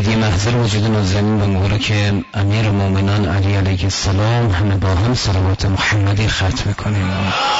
دی محضر وجود نازنین و مبارک امیر مومنان علی علیه السلام همه با هم صلوات محمدی ختم کنیم.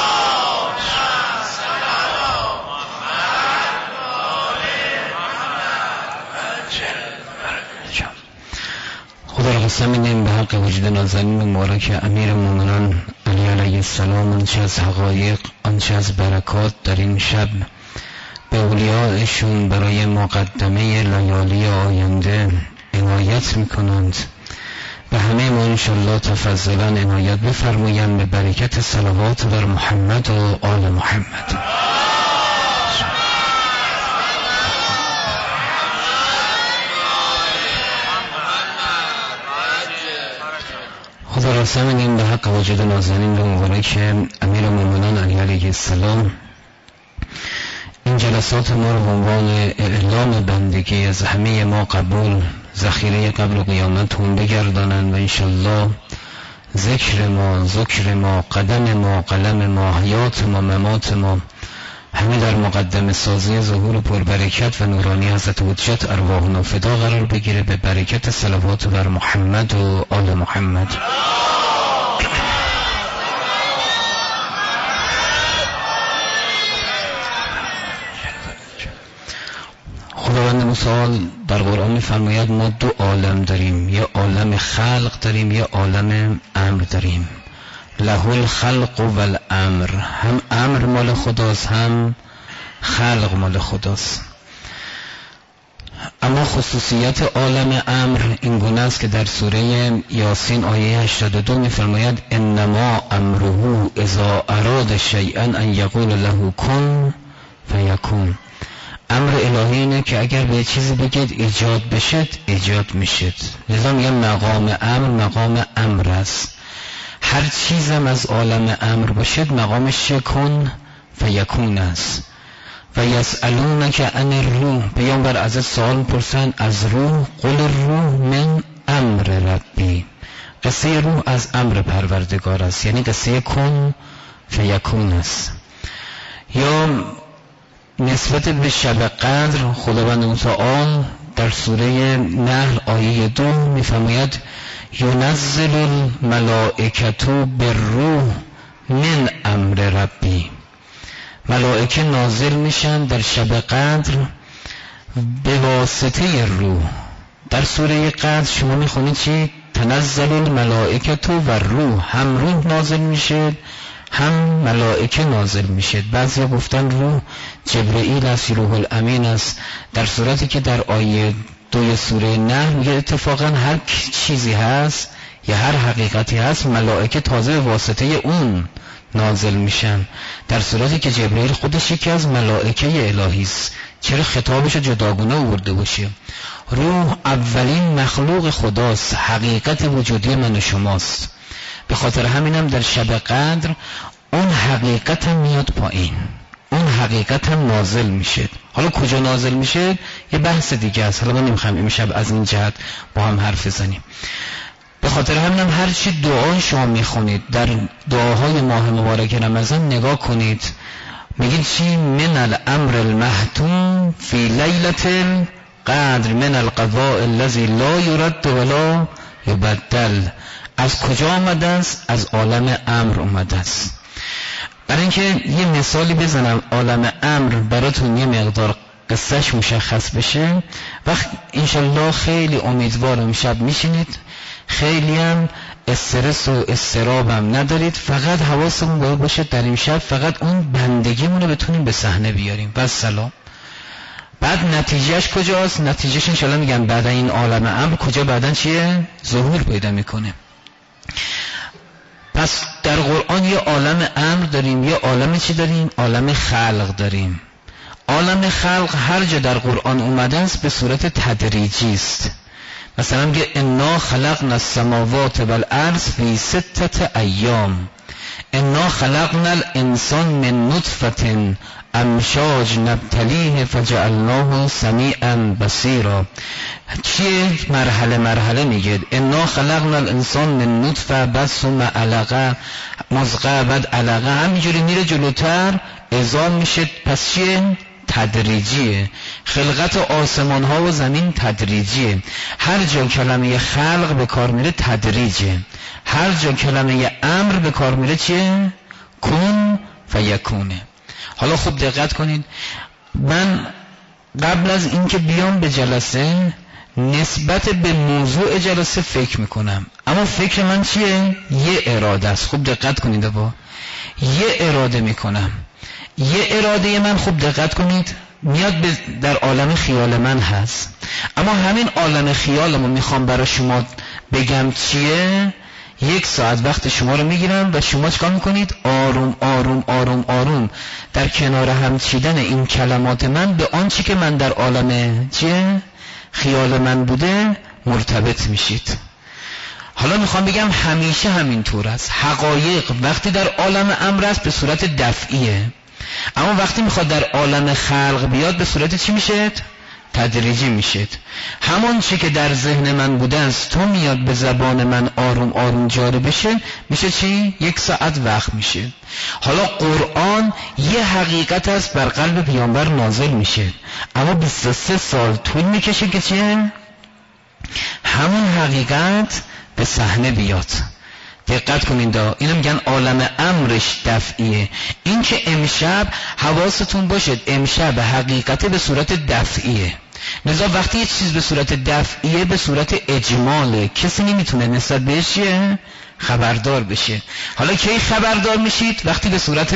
خدا را قسم می‌دهیم به حق وجود نازنین و مبارک امیر مومنان علی علیه السلام آنچه از حقایق، آنچه از برکات در این شب به اولیاءشون برای مقدمه لیالی آینده عنایت میکنند و همه ما انشالله تفضلا عنایت بفرمایند به برکت صلوات بر محمد و آل محمد. خدا را قسم می‌دهیم به حق وجود نازنین و مبارک امیر مومنان علی علیه السلام این جلسات ما رو به عنوان اعلام بندگی از همه ما قبول ذخیره قبل قیامت هم بگردانند و انشالله ذکر ما قدم ما قلم ما حیات ما ممات ما همه در مقدم سازی ظهور پربرکت و نورانی حضرت حجت ارواحنا فدا قرار بگیره به برکت صلوات بر محمد و آل محمد. خداوند متعال در قرآن می‌فرماید ما دو عالم داریم، یه عالم خلق داریم، یه عالم امر داریم. له الخلق و الامر، هم امر مال خداست هم خلق مال خداست. اما خصوصیت عالم امر این گونه است که در سوره یاسین آیه 82 می‌فرماید انما امره اذا اراد شیئا ان یقول له کن فیکون. امر الهی اینه که اگر به چیزی بگید ایجاد بشد ایجاد میشد. لذا میگم مقام امر است. هر چیزم از عالم امر باشد مقامش کن فیکون است. و یسألونک عن الروح، پیامبر از سوال پرسن از روح، قل الروح من امر ربی، قصه روح از امر پروردگار است، یعنی قصه کن فیکون است. یا نسبت به شب قدر خداوند متعال در سوره نحل آیه 2 میفرماید ینزل الملائکة بالروح من امر ربی، ملائکه نازل میشن در شب قدر به واسطه روح. در سوره قدر شما میخونید چی؟ تنزل الملائکة و روح، هم روح نازل میشه هم ملائکه نازل میشه. بعضیا گفتن روح جبرئیل است، روح الامین است، در صورتی که در آیه 2 سوره نحل میگه اتفاقا هر چیزی هست یا هر حقیقتی هست ملائکه تازه به واسطه اون نازل میشن، در صورتی که جبرئیل خودش یکی از ملائکه الهی است. چرا خطابش جداگونه آورده باشه؟ روح اولین مخلوق خداست، حقیقت وجودی من و شماست. به خاطر همینم در شب قدر اون حقیقت هم میاد پایین، اون حقیقت هم نازل میشه. حالا کجا نازل میشه یه بحث دیگه است، حالا ما نمیخوایم امشب از این جهت با هم حرف بزنیم. به خاطر همینم هر چی دعای شما میخونید در دعاهای ماه مبارک رمضان نگاه کنید، میگید چی؟ من الامر المحتوم فی لیلة القدر من القضاء الذی لا یرد ولا یبدل. از کجا آمده است؟ از عالم امر اومده است. برای اینکه یه مثالی بزنم عالم امر براتون یه مقدار قصهش مشخص بشه، وقت انشالله خیلی امیدوارم شب میشینید، خیلی هم استرس و استرابم ندارید، فقط حواسمون باید باشه در این شب فقط اون بندگیمونو بتونیم به صحنه بیاریم. بس سلام. بعد نتیجهش کجاست؟ نتیجهش انشالله میگم بعد این عالم امر کجا بعدن چیه؟ ظهور پیدا میکنه. پس در قرآن یه عالم امر داریم، یه عالم چی داریم؟ عالم خلق داریم. عالم خلق هر جا در قرآن اومده است به صورت تدریجی است. مثلا میگه انا خلقنا السماوات والارض فی 6 ایام، انا خلقنا الانسان من نطفة امشاج نبتلیه فجعلناه سمیعا بصیرا. چیه؟ مرحله میگه انا خلقنا الانسان من نطفه بعد ثم علقه مضغه بعد علقه، همینجوری میره جلوتر عظام میشه. پس چیه؟ تدریجیه، خلقت آسمان ها و زمین تدریجیه. هر جا کلمه خلق به کار میره تدریجه، هر جا کلمه امر به کار میره چیه؟ کن فیکونه. حالا خوب دقت کنید، من قبل از اینکه بیام به جلسه نسبت به موضوع جلسه فکر میکنم، اما فکر من چیه؟ یه اراده است. خوب دقت کنید، با یه اراده میکنم. یه اراده من خوب دقت کنید میاد در عالم خیال من هست، اما همین عالم خیالمو میخوام برای شما بگم چیه. 1 ساعت وقت شما رو میگیرم و شما چیکار میکنید؟ آروم آروم آروم آروم در کنار هم چیدن این کلمات من به آنچه که من در عالم چیه؟ خیال من بوده مرتبط میشید. حالا میخوام بگم همیشه همین طور است. حقایق وقتی در عالم امر است به صورت دفعیه، اما وقتی میخواد در عالم خلق بیاد به صورت چی میشه؟ تدریجی میشه. همون چی که در ذهن من بوده است تو میاد به زبان من آروم آروم جاری بشه، میشه چی؟ 1 ساعت وقت میشه. حالا قرآن یه حقیقت است بر قلب پیامبر نازل میشه، اما 23 سال طول میکشه که چیه؟ همون حقیقت به صحنه بیاد. دقت کنید، اینو میگن عالم امرش دفعیه. این که امشب حواستون باشد، امشب حقیقت به صورت دفعیه. لذا وقتی یه چیز به صورت دفعیه به صورت اجماله، کسی نمیتونه نسبت بهش خبردار بشه. حالا کی خبردار میشید؟ وقتی به صورت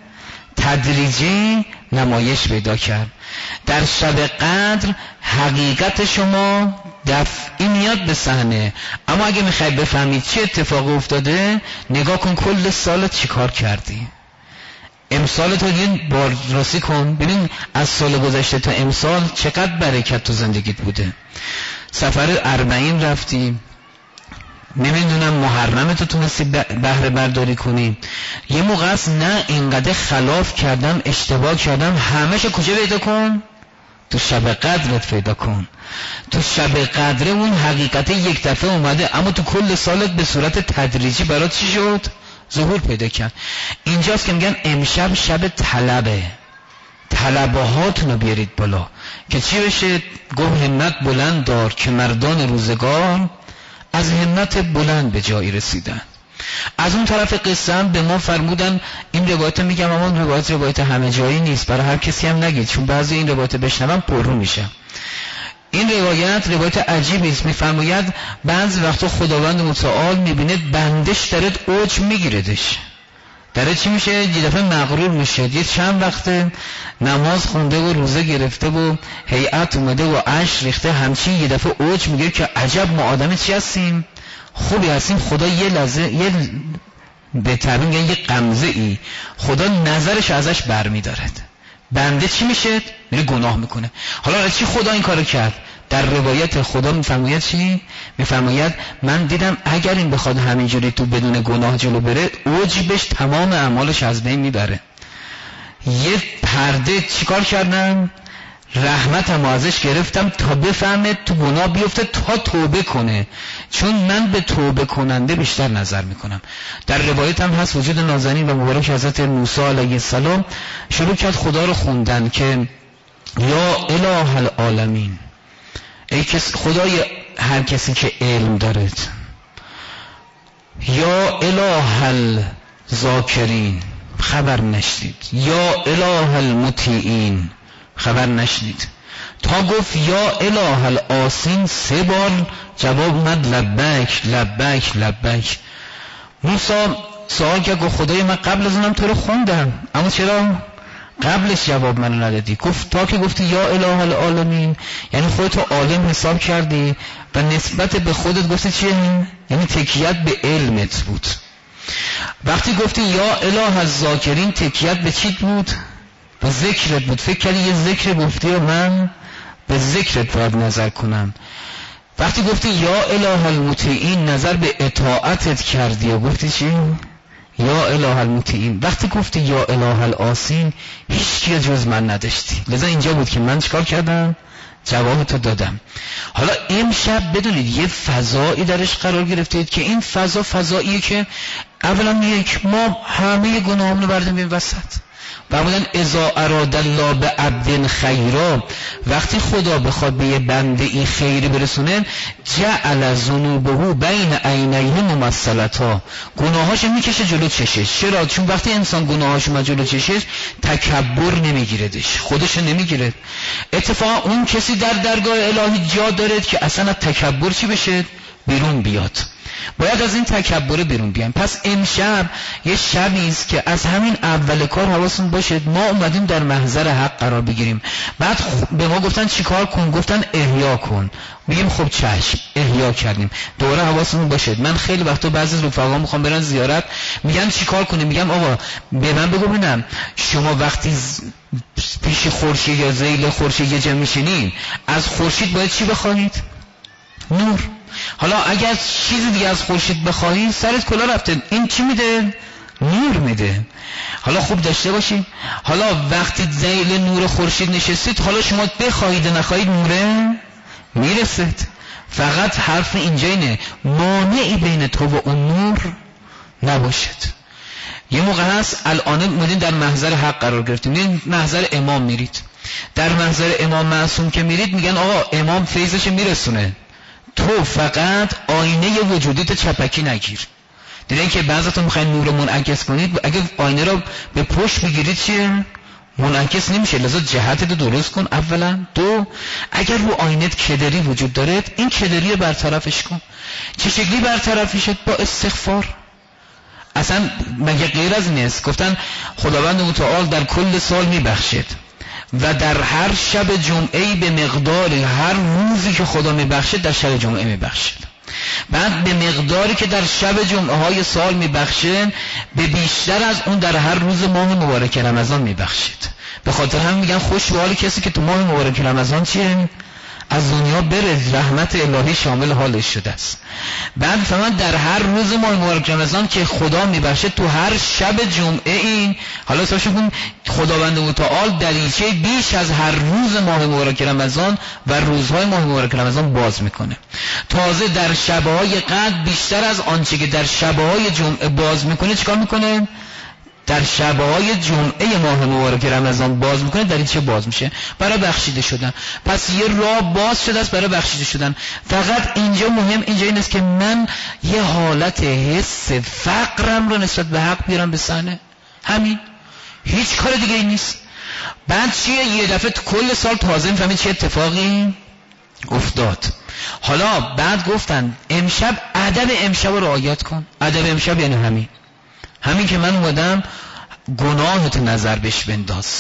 تدریجی نمایش پیدا کرد. در شب قدر حقیقت شما دفعی میاد به صحنه، اما اگه میخوای بفهمید چه اتفاق افتاده نگاه کن کل سالت چی کار کردی. امسالت رو یه باررسی کن، ببین از سال گذشته تا امسال چقدر برکت تو زندگیت بوده. سفر 40 رفتی، نمیدونم محرمتو تونستی بهره برداری کنی. یه موقع است نه اینقدر خلاف کردم اشتباه کردم، همه‌شو کجا پیدا کن؟ تو شب قدرت پیدا کن. تو شب قدر اون حقیقت یک دفعه اومده، اما تو کل سالت به صورت تدریجی برات چی شد؟ ظهور پیدا کرد. اینجاست که میگن امشب شب طلبه، طلبه هاتونو بیارید بالا که چی بشه؟ گفت همت بلند دار که مردان روزگار از همت بلند به جایی رسیدن. از اون طرف قصه هم به ما فرمودن، این روایت میگم اما روایت همه جایی نیست، برای هر کسی هم نگید، چون بعضی این روایت بشنوم پررو میشم. این روایت عجیبی است. میفرماید بعضی وقتا خداوند متعال میبینه بندش درت اوج میگیردش، داره چی میشه؟ یه دفعه مغرور میشه. یه چند وقت نماز خونده و روزه گرفته و هیئت اومده و عشر ریخته، همچین یه دفعه اوج میگیره که عجب ما آدم چی هستیم؟ خوبی هستیم. خدا یه لحظه به تعبیر میگن یه غمزه ای خدا نظرش ازش برمیدارد. بنده چی میشه؟ میره گناه میکنه. حالا چی خدا این کارو کرد؟ در روایت خدا میفرماید چی؟ میفرماید من دیدم اگر این بخواد همینجوری تو بدون گناه جلو بره، اوج بهش تمام اعمالش از بین میبره. یه پرده چیکار کردم؟ رحمتم ازش گرفتم تا بفهمه تو گناه بیفته تا توبه کنه، چون من به توبه کننده بیشتر نظر میکنم. در روایت هم هست وجود نازنین و مبارک حضرت موسی علیه السلام شروع کرد خدا رو خوندن که یا اله العالمین، ای خدای هر کسی که علم دارد، یا اله الذاکرین، خبر نشنید، یا اله المطیعین، خبر نشنید، تا گفت یا اله الآسین 3 بار جواب اومد لبیک لبیک لبیک. موسی سوال کرد گفت خدای من قبل از اونم تو رو خوندم، اما چرا قبلش جواب منو ندادی؟ گفت تا که گفتی یا اله العالمین یعنی خودتو عالم حساب کردی و نسبت به خودت گفتی چیه؟ یعنی تکیت به علمت بود. وقتی گفتی یا اله الذاکرین تکیت به چی بود؟ به ذکرت بود. فکر کردی یه ذکر گفتی و من به ذکرت باید نظر کنم. وقتی گفتی یا اله المطیعین نظر به اطاعتت کردی و گفتی چی؟ یا اله المطیعین. وقتی گفتی یا اله الآسین هیچ کی جز من نداشتی. لذا اینجا بود که من چیکار کردم؟ جوابتو دادم. حالا امشب بدونید یه فضایی درش قرار گرفتید که این فضاییه که اولا یک ما همه گناهامونو بردیم این وسط. فرمودن اذا اراد الله به عبد خیرا، وقتی خدا بخواد به یه بنده این خیری برسونه، جعل ذنوبه بین عینیه ممثلتا، گناهاشو میکشه جلو چشش. چرا؟ چون وقتی انسان گناهاشو ما جلو چشش، تکبر نمیگیردش، خودشو نمیگیره. اتفاقا اون کسی در درگاه الهی جا داره که اصلا تکبر چی بشه؟ بیرون بیاد. باید از این تکبر بیرون بیایم. پس امشب یه شبی است که از همین اول کار حواستون باشه ما اومدیم در محضر حق قرار بگیریم. بعد به ما گفتن چیکار کن؟ گفتن احیا کن. میگیم خب چشم، احیا کردیم. دوباره حواستون باشه. من خیلی وقتا بعضی رفقا میخوام برن زیارت، میگن چیکار کنیم؟ میگم آقا به من بگو ببینم شما وقتی پیش خورشید یا ذیل خورشید یه جا میشینین، از خورشید باید چی بخواید؟ نور. حالا اگر چیزی دیگه از خورشید بخواهی سرت کلا رفته، این چی میده؟ نور میده. حالا خوب داشته باشید. حالا وقتی ذیل نور خورشید نشستید، حالا شما بخواهید نخواهید نوره میرسید. فقط حرف اینجا اینه مانعی بین تو و اون نور نباشد. یه موقع هست الان اومدین در محضر حق قرار گرفتیم، میرین محضر امام میرید، در محضر امام معصوم که میرید میگن آقا امام فیضش میرسونه، تو فقط آینه وجودیت چپکی نگیر. دیدین که بعضیتون میخواین نور رو منعکس کنید، اگه آینه رو به پشت بگیرید چیه؟ منعکس نمیشه. لذا جهتت رو درست کن اولا. دو، اگر رو آینت کدری وجود داره، این کدری رو برطرفش کن. چه شکلی برطرفش شد؟ با استغفار. اصلا مگه غیر از نیست؟ گفتن خداوند متعال در کل سال میبخشد و در هر شب جمعه‌ای به مقدار هر روزی که خدا میبخشه در شب جمعه میبخشه. بعد به مقداری که در شب جمعه های سال میبخشه به بیشتر از اون در هر روز ماه مبارک رمضان میبخشید. به خاطر هم میگن خوش به حال کسی که تو ماه مبارک رمضان چیه؟ از دنیا بره، رحمت الهی شامل حالش شده است. بعد فهمن در هر روز ماه مبارک رمضان که خدا میبخشه تو هر شب جمعه این، حالا حسابش کن خداوند متعال دریچه بیش از هر روز ماه مبارک رمضان و روزهای ماه مبارک رمضان باز میکنه. تازه در شبهای قدر بیشتر از آنچه که در شبهای جمعه باز میکنه چیکار میکنه؟ در شبهای جمعه ماه مبارک رمضان باز میکنه، در این چه باز میشه؟ برای بخشیده شدن. پس یه راه باز شده است برای بخشیده شدن. فقط اینجا مهم اینجا این است که من یه حالت حس فقرم رو نسبت به حق بیارم به صحنه. همین، هیچ کار دیگه ای نیست. بعد چیه؟ یه دفعه کل سال تازه میفهمید چه اتفاقی افتاد. حالا بعد گفتن امشب ادب امشب رو رعایت کن. ادب امشب یعنی همین که من اومدم گناهت نظر بهش بنداز.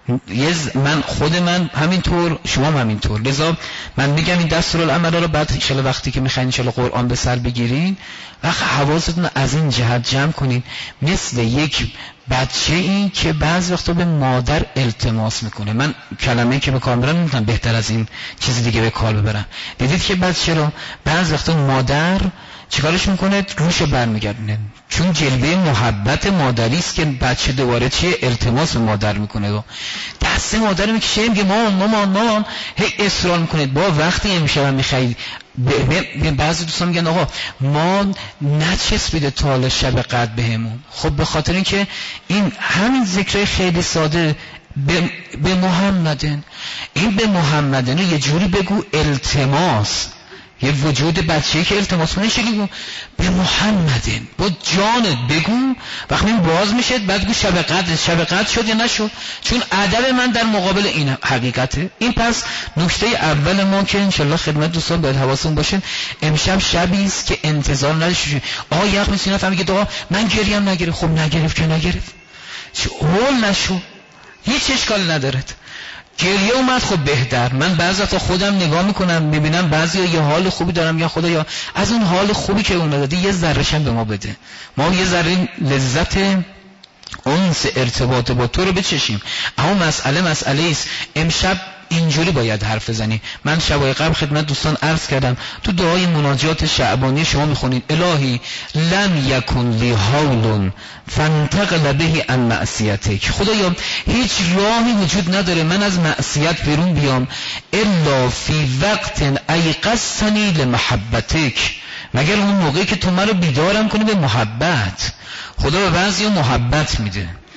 من خود من همینطور، شما هم همینطور. لذا من میگم این دستورالعمل رو بعد ان شاءالله وقتی که میخواین ان شاءالله قرآن به سر بگیرین وقت حواستون از این جهت جمع کنین. مثل یک بچه این که بعض وقتا به مادر التماس میکنه. من کلمه‌ای که به کار میبرم نمیتونم بهتر از این چیز دیگه به کار ببرم. دیدید که بچه رو بعض وقتا مادر چیکارش میکنه؟ روش برمیگردونه، چون جلوه محبت مادری است که بچه دوباره چیه؟ التماس به مادر میکنه و دست مادر میکشه، میگه مامان هی اصرار میکنه. با وقتی امشب میخواید بعضی دوستان میگن آقا ما نچسبیده تا حالا شب قدر بهمون. خب به خاطر اینکه این همین ذکرای خیلی ساده به محمدن، این به محمدن یه جوری بگو التماس، یه وجود بچه‌ای که التماس کنه شکلی به محمدن، با جانت بگو. وقتی باز میشه بعد گو شب قدر شد یا نشد، چون ادب من در مقابل این حقیقته. این پس نکته اول ما که انشالله خدمت دوستان باید حواستون باشه، امشب شبی است که انتظار نداشته آقا یخ میسینه فهمیگه آقا من گریم نگرفت. خب نگرفت که نگرفت، چه هول نشو، هیچ اشکال نداره. گریه اومد خب بهتر. من بعضی وقتا خودم نگاه میکنم میبینم بعضیا یه حال خوبی دارم، یا خدایا از اون حال خوبی که اون داده یه ذره‌ش هم به ما بده، ما یه ذره لذت اونس ارتباط با تو رو بچشیم. اما مسئله است امشب اینجوری باید حرف بزنی. من شبای قبل خدمت دوستان عرض کردم تو دعای مناجات شعبانی شما میخونید الهی لم یکن لی حول فانتقل به عن معصیتک. خدایا هیچ راهی وجود نداره من از معصیت بیرون بیام الا فی وقت ایقظتنی لمحبتک، مگر اون موقعی که تو من رو بیدارم کنی به محبت. خدا به بعضی محبت میده.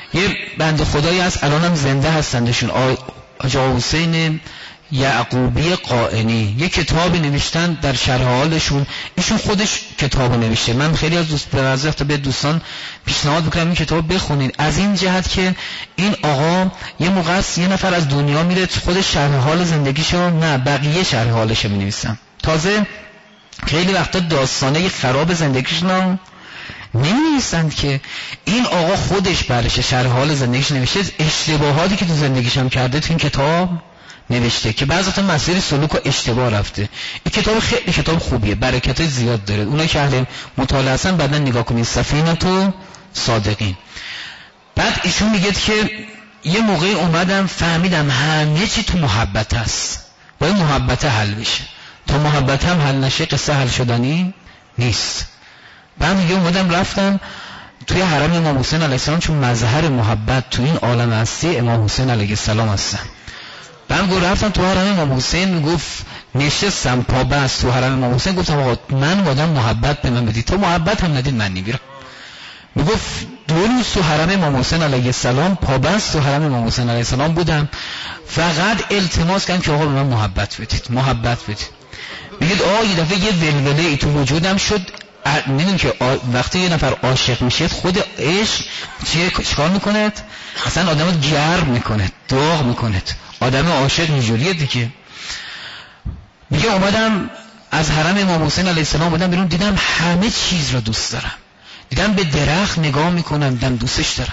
یه بنده خدایی هست الانم زنده هستندشون، آقا حسین یعقوبی قائنی، یه کتابی نوشتن در شرح حالشون. ایشون خودش کتابو نوشته. من خیلی از دوستان پیشنهاد میکنم این کتاب بخونید، از این جهت که این آقا یه موقع است یه نفر از دنیا میره خودش شرح حال زندگیشو، نه بقیه شرح حالشو مینویسن. تازه خیلی وقتا داستانه خراب زندگیشون نمی‌نویسند که این آقا خودش برش شرح حال زندگیش نوشته، اشتباهاتی که تو زندگیش هم کرده تو این کتاب نوشته که بعضی وقتا مسیر سلوک و اشتباه رفته. این کتاب خیلی کتاب خوبیه، برکت زیاد داره. اونایی که اهل مطالعه هستن بعدا نگاه کنید، سفینه تو صادقین. بعد ایشون میگه که یه موقعی اومدم فهمیدم همه چی تو محبت است، باید محبت حل بشه. تا محبت هم حل نشه قصه حل شدنی نیست. بعد میگه اومدم رفتم توی حرم امام حسین علیه السلام، چون مظهر محبت تو این عالم هستی امام حسین علیه السلام هستن. بعد رفتم تو حرم امام حسین، میگفت نشستم پا بست تو حرم امام حسین، گفتم آقا من آدم محبت به من بدید، تو محبت هم ندید من نمیرم. میگفت 2 روز تو حرم امام حسین علیه السلام پا بست تو حرم امام حسین علیه السلام بودم، فقط التماس کردم که آقا به من محبت بدید، محبت بدید. میگید آقا یه دفعه یه ولوله ای تو وجودم شد. میدونی که وقتی یه نفر عاشق میشه خود عشق چیکار میکنه؟ اصلا آدمو گرم میکنه، داغ میکنه. آدم عاشق اینجوریه دیگه. میگه اومدم از حرم امام حسین علیه السلام اومدم بیرون، دیدم همه چیز رو دوست دارم. دیدم به درخت نگاه میکنم، دیدم دوستش دارم.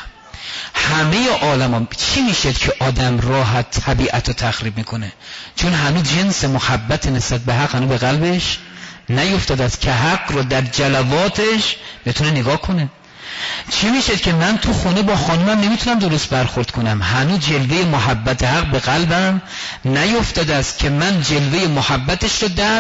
همه عالم چی میشه که آدم راحت طبیعت رو تخریب میکنه؟ چون هنوز جنس محبت نسبت به حق هنوز به قلبش نیفتاده است که حق رو در جلواتش بتونه نگاه کنه. چی میشه که من تو خونه با خانمم نمیتونم درست برخورد کنم؟ هنوز جلوه محبت حق به قلبم نیفتاده است که من جلوه محبتش رو در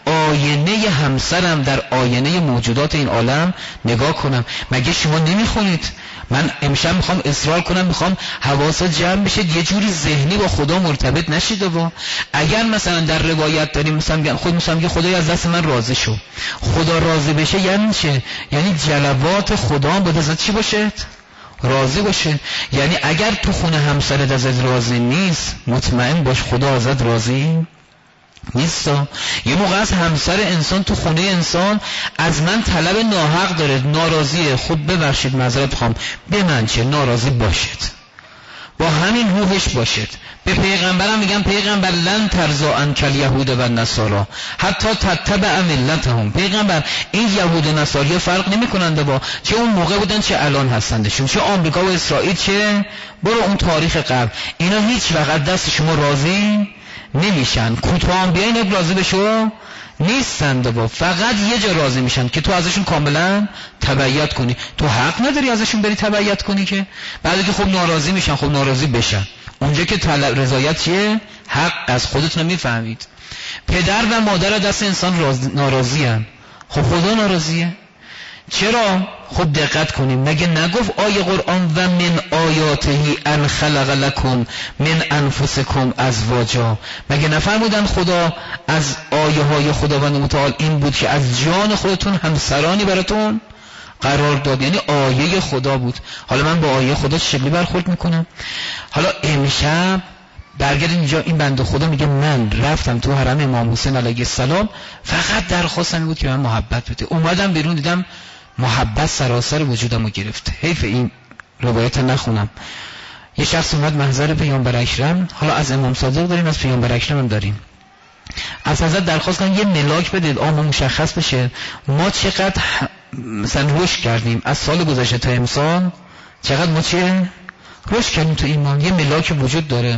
آینه همسرم، در آینه موجودات این عالم نگاه کنم. مگه شما نمیخونید؟ من امشب میخوام اصرار کنم، میخوام حواست جمع بشه، یه جوری ذهنی با خدا مرتبط نشید. و اگر مثلا در روایت داریم مثلا خود میگه خدای از دست من راضی شو، خدا راضی بشه یعنی چه؟ یعنی جلوات خدا باید ازت چی باشه؟ راضی باشه. یعنی اگر تو خونه همسرت ازت راضی نیست، مطمئن باش خدا ازت راضی نیستا. یه موقع از همسر انسان تو خونه انسان از من طلب ناحق داره، ناراضیه، خب ببخشید معذرت میخوام، به من چه؟ ناراضی باشید، با همین روحش باشید. به پیغمبرم میگم پیغمبر لن ترضی عنک الیهود و النصارى حتی تتبع ملتهم. پیغمبر این یهود و نصارا فرق نمیکنند با چه اون موقع بودن چه الان هستندشون، چه آمریکا و اسرائیل، چه برو اون تاریخ قبل، اینا هیچ وقت دست شما راضی نمیشن. کوتاه بیاین راضی بشو نیستند، با فقط یه جا راضی میشن که تو ازشون کاملا تبعیت کنی. تو حق نداری ازشون بری تبعیت کنی که بعد که خب ناراضی میشن، خب ناراضی بشن. اونجا که رضایت چیه؟ حق از خودتون میفهمید. پدر و مادر دست انسان ناراضی هن. خب خدا ناراضیه. چرا؟ خب دقت کنیم، مگه نگفت آیه قرآن و من آیاته ان خلق لکم من انفسکم ازواجا؟ مگه نفرمودن خدا از آیه های خداوند متعال این بود که از جان خودتون همسرانی براتون قرار داد؟ یعنی آیه خدا بود. حالا من با آیه خدا شکلی برخورد میکنم. حالا امشب برگردیم اینجا، این بنده خدا میگه من رفتم تو حرم امام حسین علیه السلام، فقط درخواستم بود که من محبت بده. اومدم بیرون دیدم محبت سراسر وجودمو گرفت. حیف این روایت نخونم. یه شخص اومد محضر پیامبر اکرم، حالا از امام صادق داریم، از پیامبر اکرم هم داریم، از حضرت درخواست کردن یه ملاک بدید ما مشخص بشه ما چقدر مثلا رشد کردیم از سال گذشته تا امسال، چقدر ما چه رشد کردیم تو ایمان. یه ملاک وجود داره.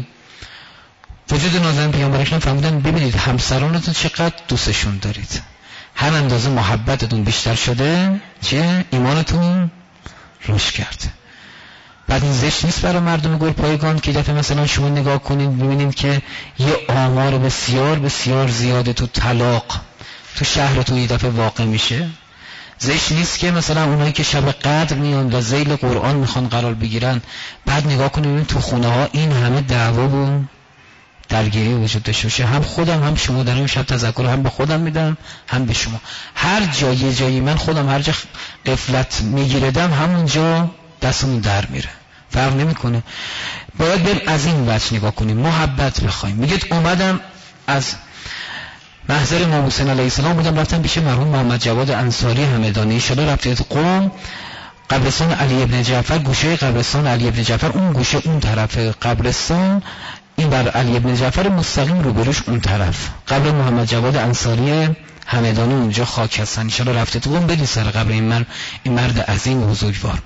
وجود نازنین پیامبر اکرم فرمودن ببینید همسرانتون چقدر دوستشون دارید، هر اندازه محبتتون بیشتر شده چه ایمانتون رشد کرده. بعد این زشت نیست برای مردم گلپایگان که دفعه مثلا شما نگاه کنید ببینید که یه آمار بسیار بسیار زیاده تو طلاق تو شهر تو یه دفعه واقع میشه. زشت نیست که مثلا اونایی که شب قدر میان و ذیل قرآن میخوان قرار بگیرن، بعد نگاه کنید ببینید تو خونه ها این همه دعوا و درگیری وجود داشته باشه. هم خودم هم شما در این شب تذکر هم به خودم میدم هم به شما. هر جایی من خودم هر جا غفلت میگیردم همونجا دستمون در میره. فرق نمیکنه. باید بریم از این وجه نگاه کنیم، محبت بخوایم. میگید اومدم از محضر امام حسین علیه السلام بودم رفتم پیش مرحوم محمد جواد انصاری همدانی، شده رفتید قم قبرستان علی ابن جعفر، گوشه قبرستان علی ابن جعفر اون گوشه اون طرف قبرستان، این بر علی ابن جعفر مستقیم روبروش اون طرف قبر محمد جواد انصاری همدانی اونجا خاک هستن. ان شاء الله رفتید قم بدید سر قبر این مرد عظیم و بزرگوار.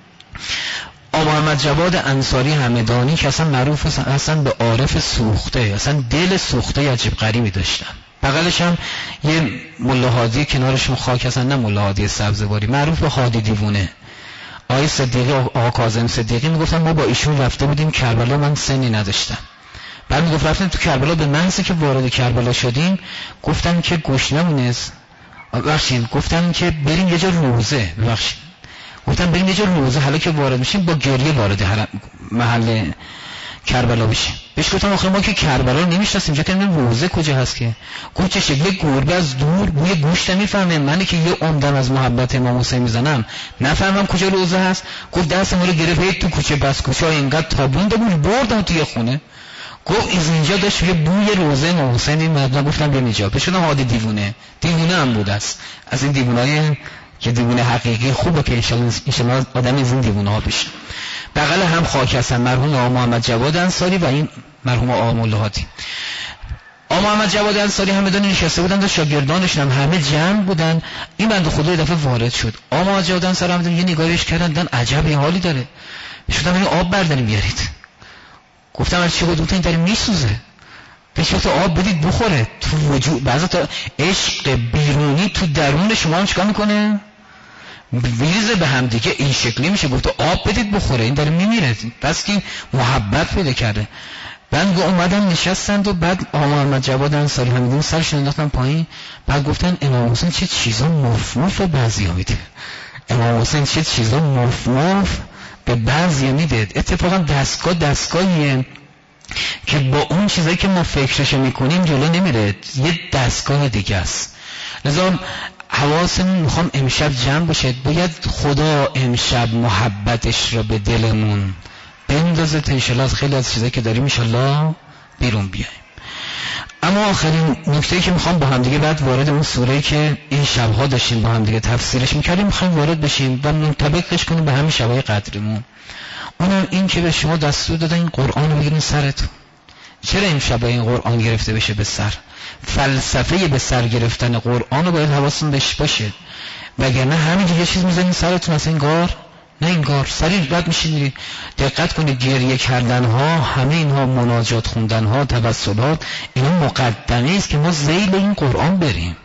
آقا محمد جواد انصاری همدانی که اصلا معروف هستن به عارف سوخته، اصلا دل سوخته عجیب غریبی داشتن. بغلش هم یه ملا هادی کنارشون خاک هستن، نه ملا هادی سبزواری، معروف به هادی دیوونه. آقای صدیقی، آقا کاظم صدیقی میگفتن ما با ایشون رفته بودیم کربلا، من سنی نداشتم. بعد میگفت رفتیم تو کربلا، به محضی که وارد کربلا شدیم گفتن که گشنمون ببخشید، گفتن که بریم یه جا روزه، ببخشید گفتن بریم یه جا روزه، حالا که وارد میشیم با گریه وارد محل کربلا بشیم. بهش گفتم آخه ما که کربلا رو نمیشناسیم، جا کنیم روزه کجا هست که؟ گفت چه شکل گربه از دور بوی گوشت میفهمه، من که یه عمدم از محبت امام حسین میزنم نفهمم کجا روزه هست. گفت دست ما رو گرفت تو کوچه بس کوچه ها اینقدر تابون دبون بردم توی خونه. گفت از اینجا داشت یه بوی روزه امام حسین میاد. گفتم بیا اینجا. بشونم هادی دیوونه هم بود است، از این دیوونای که دیوونه حقیقی خوبه که انشالله آدم از این دیوونه ها بشه. بغل هم خاک هستن مرحوم آقا محمد جواد انصاری و این مرحوم آقا مولا هادی. آقا محمد جواد انصاری همدانی نشسته بودن و شاگردانش هم همه جمع بودن. این بنده خدا یه دفعه وارد شد. آقا محمد جواد انصاری همدانی یه نگاهش کردن، عجب این حالی داره. شدم این آب برداریم بیارید. گفتم از چی بود؟ این داره میسوزه. بهش گفت آب بدید بخوره. تو وجود بعضی تا عشق بیرونی تو درون شما هم چیکار میکنه؟ ویرزه به هم دیگه، این شکلی میشه. گفت آب بدید بخوره، این داره میمیره. پس که محبت پیدا کرده. بعد اومدن نشستند و بعد آقا محمد جواد انصاری همین سرشون انداختن پایین. بعد گفتن امام حسین چه چیزا مفموف به بعضیا میده. امام حسین چه چیزا مفموف به بعضیا میده. اتفاقا دستگاهیه که با اون چیزایی که ما فکرش میکنیم جلو نمیره، یه دستگاه دیگه است. لذا حواسمون میخوام امشب جمع باشه. باید خدا امشب محبتش را به دلمون بندازه تا انشالله از خیلی از چیزایی که داریم انشالله بیرون بیایم. اما آخرین نکته‌ای که میخوام با هم دیگه بعد وارد اون سوره‌ای که این شب‌ها داشتیم با هم دیگه تفسیرش میکردیم میخوایم وارد بشیم و منطبقش کنیم به همین شب‌های قدرمون. اونم این که به شما دستور دادن این قرآن رو بگیرین سرتون. چرا این شب این قرآن گرفته بشه به سر؟ فلسفه به سر گرفتن قرآن رو باید حواستون بهش باشه، وگرنه همینجوری یه چیز میزنین سرتون اصلا انگار نه انگار سریع بعد میشین. دقت کنید گریه کردن ها، همه اینها مناجات خوندن ها، توسلات، اینا مقدمه است که ما ذیل این قرآن بریم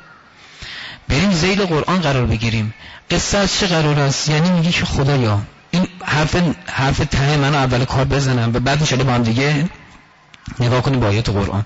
ذیل قرآن قرار بگیریم. قصه از چه قرار است؟ یعنی میگی که خدایا این حرف ته منو اول کار بزنم و بعد انشاءالله با هم دیگه نگاه کنیم با آیات قرآن.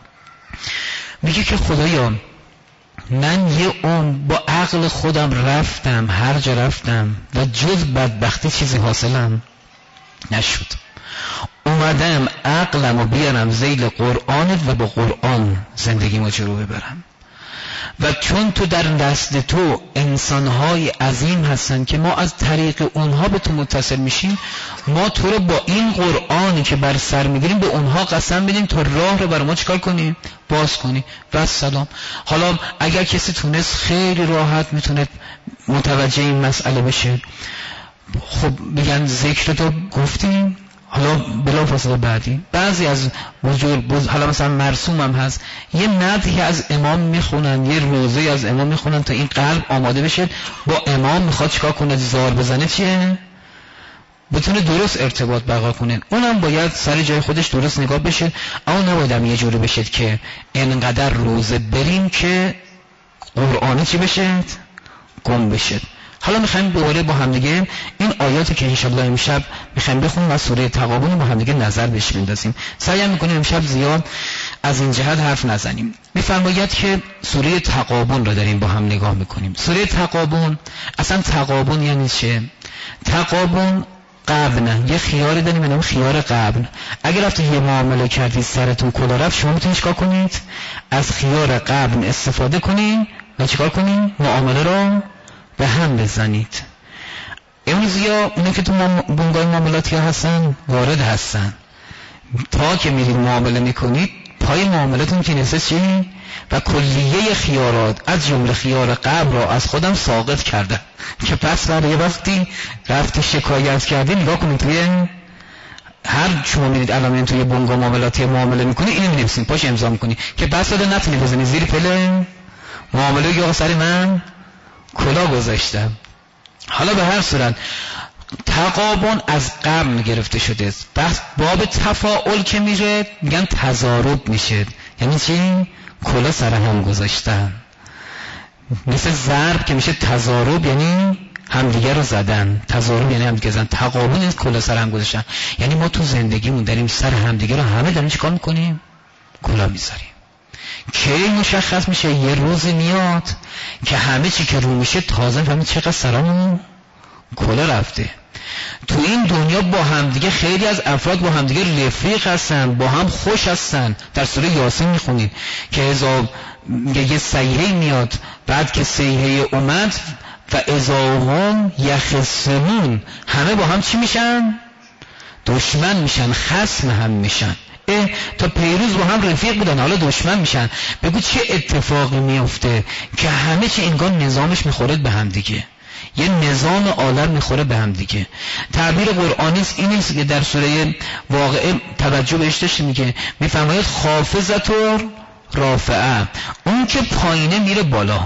میگه که خدایا من یه با عقل خودم رفتم هر جا رفتم و جز بدبختی چیزی حاصلم نشد. اومدم عقلم رو بیارم ذیل قرآنت و با قرآن زندگیمو جلو ببرم. و چون تو در دست تو انسانهای عظیم هستن که ما از طریق اونها به تو متصل میشیم، ما تو رو با این قرآنی که بر سر میگیریم به اونها قسم بدیم تا راه رو بر ما چیکار کنیم؟ باز کنیم. و سلام. حالا اگر کسی تونست خیلی راحت میتونه متوجه این مسئله بشه. خب میگن ذکر تو گفتیم، حالا بلافاصله بعدی بعضی از حالا مثلا مرسوم هم هست یه مدحی از امام میخونن، یه روزه از امام میخونن تا این قلب آماده بشه با امام میخواد چیکار کنه؟ زار بزنه، چیه؟ بتونه درست ارتباط برقرار کنه. اونم باید سر جای خودش درست نگاه بشه، اما نباید هم یه جوری بشه که انقدر روزه بریم که قرآنی چی بشه؟ گم بشه. حالا میخوایم دوباره با هم دیگه این آیاتی که انشالله امشب میخوایم بخونیم و سوره تغابن با هم دیگه نظر بهش بندازیم. سعی میکنیم امشب زیاد از این جهت حرف نزنیم. میفرماید که سوره تغابن را داریم با هم نگاه میکنیم. سوره تغابن، اصلا تغابن یعنی چه؟ تغابن قبن، یه خیاری داریم به نام خیار قبن. اگر رفتی یه معامله کردی سرتون کلا رفت، شما میتونید چیکار کنید؟ از خیار قبن استفاده کنید و چیکار کنید؟ معامله رو به هم بزنید. امروز یا اونه که تو بنگاه معاملاتی ها هستن وارد هستن، تا که میرید معامله میکنید پای معاملتون که نسه چی؟ و کلیه خیارات از جمله خیار قبل را از خودم ساقط کردم که پس برای وقتی رفتی شکایت کردی نگاه کنید توی هر شما میرید الان توی بنگاه معاملاتی معامله میکنی اینو می‌نویسین پاش امضا میکنی که بس داده نتونی بزنی زیر پله معامله یا سر من کلا گذاشتم. حالا به هر صورت تقابن از قبل گرفته شده است. بس باب تفاعل که میره میگن تضارب میشه. یعنی چی؟ کلا سر هم گذاشتن. مثل ضرب که میشه تضارب، یعنی همدیگه رو زدن. تضارب یعنی همدیگه زدن. تقابل نیست کلا سر هم گذاشتن. یعنی ما تو زندگیمون داریم سر همدیگه رو همه داریم چیکار میکنیم؟ کلا میذاریم. کی مشخص میشه؟ یه روزی میاد که همه چی که رو میشه تازه فهمید چقدر سرمون کلا رفته. تو این دنیا با همدیگه خیلی از افراد با همدیگه رفیق هستن، با هم خوش هستن. در سوره یاسین میخونید که یه صیحه میاد، بعد که صیحه اومد و اذا هم یخصمون، همه با هم چی میشن؟ دشمن میشن، خصم هم میشن. تا پیروز با هم رفیق بودن حالا دشمن میشن. بگو چه اتفاقی میفته که همه چی انگار نظامش میخوره به هم دیگه، یه نظام عالم میخوره به هم دیگه. تعبیر قرآنی این است که در سوره واقعه توجه بهش داشته، میگه میفرماید خافضت رافعه، اون که پایینه میره بالا،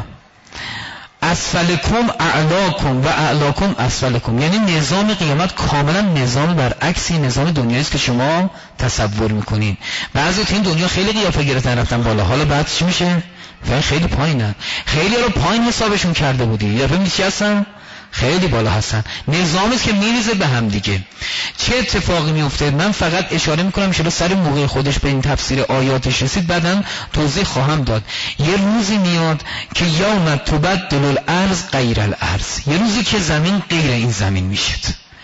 اسفلکم اعلاکم و اعلاکم اسفلکم. یعنی نظام قیامت کاملا نظام برعکسی نظام دنیایی است که شما تصور میکنین. بعضی تو این دنیا خیلی قیافه گرفتن رفتن بالا، حالا بعد چی میشه؟ خیلی پایینن. خیلی رو پایین حسابشون کرده بودی، یا ببین چی هستن؟ خیلی بالا هستن. نظامی است که میریزه به هم دیگه. چه اتفاقی میفته؟ من فقط اشاره میکنم ان سر موقع خودش به این تفسیر آیاتش رسید، بعدم توضیح خواهم داد. یه روزی میاد که یوم تبدل الارض غیر الارض، یه روزی که زمین غیر این زمین میشه.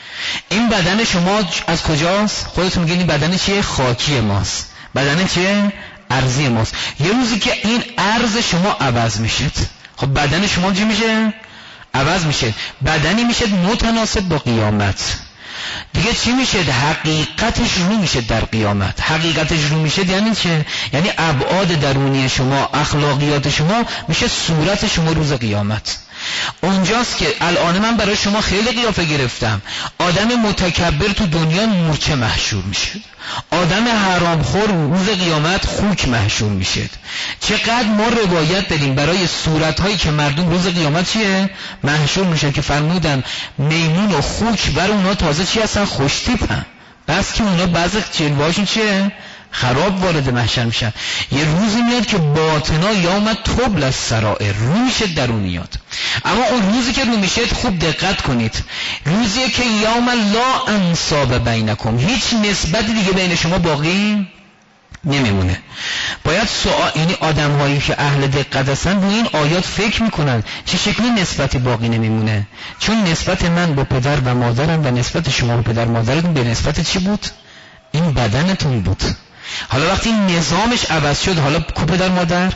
این بدن شما از کجاست؟ خودتون میگین این بدن چیه؟ خاکی ماست. بدن چیه؟ ارضی ماست. یه روزی که این ارض شما عوض میشه، خب بدن شما چی میشه؟ عوض میشه. بدنی میشه متناسب با قیامت. دیگه چی میشه؟ حقیقتش رو میشه در قیامت. حقیقتش رو میشه یعنی چه؟ یعنی ابعاد درونی شما، اخلاقیات شما میشه صورت شما روز قیامت. اونجاست که الان من برای شما خیلی قیافه گرفتم. آدم متکبر تو دنیا مورچه محشور میشه، آدم حرامخور روز قیامت خوک محشور میشه. چقدر ما روایت داریم برای صورتهایی که مردم روز قیامت چیه؟ محشور میشه، که فرمودن میمون و خوک بر اونا تازه چی هستن؟ خوشتیپن، بس که اونا بعضی جلوهاشون چیه؟ خراب وارد محشر میشن. یه روزی میاد که باطنا یوم تبل السرائر، رو میشه درونیات. اما اون روزی که رو میشه خوب دقت کنید، روزیه که یوم لا انصاب بینکم، هیچ نسبت دیگه بین شما باقی نمیمونه. باید سوال، یعنی آدم هایی که اهل دقت هستن روی این آیات فکر میکنن چه شکلی نسبتی باقی نمیمونه. چون نسبت من با پدر و مادرم و نسبت شما با پدر مادرتون به نسبت چی بود؟ این بدنتون بود. حالا وقتی نظامش عوض شد، حالا کو پدر مادر؟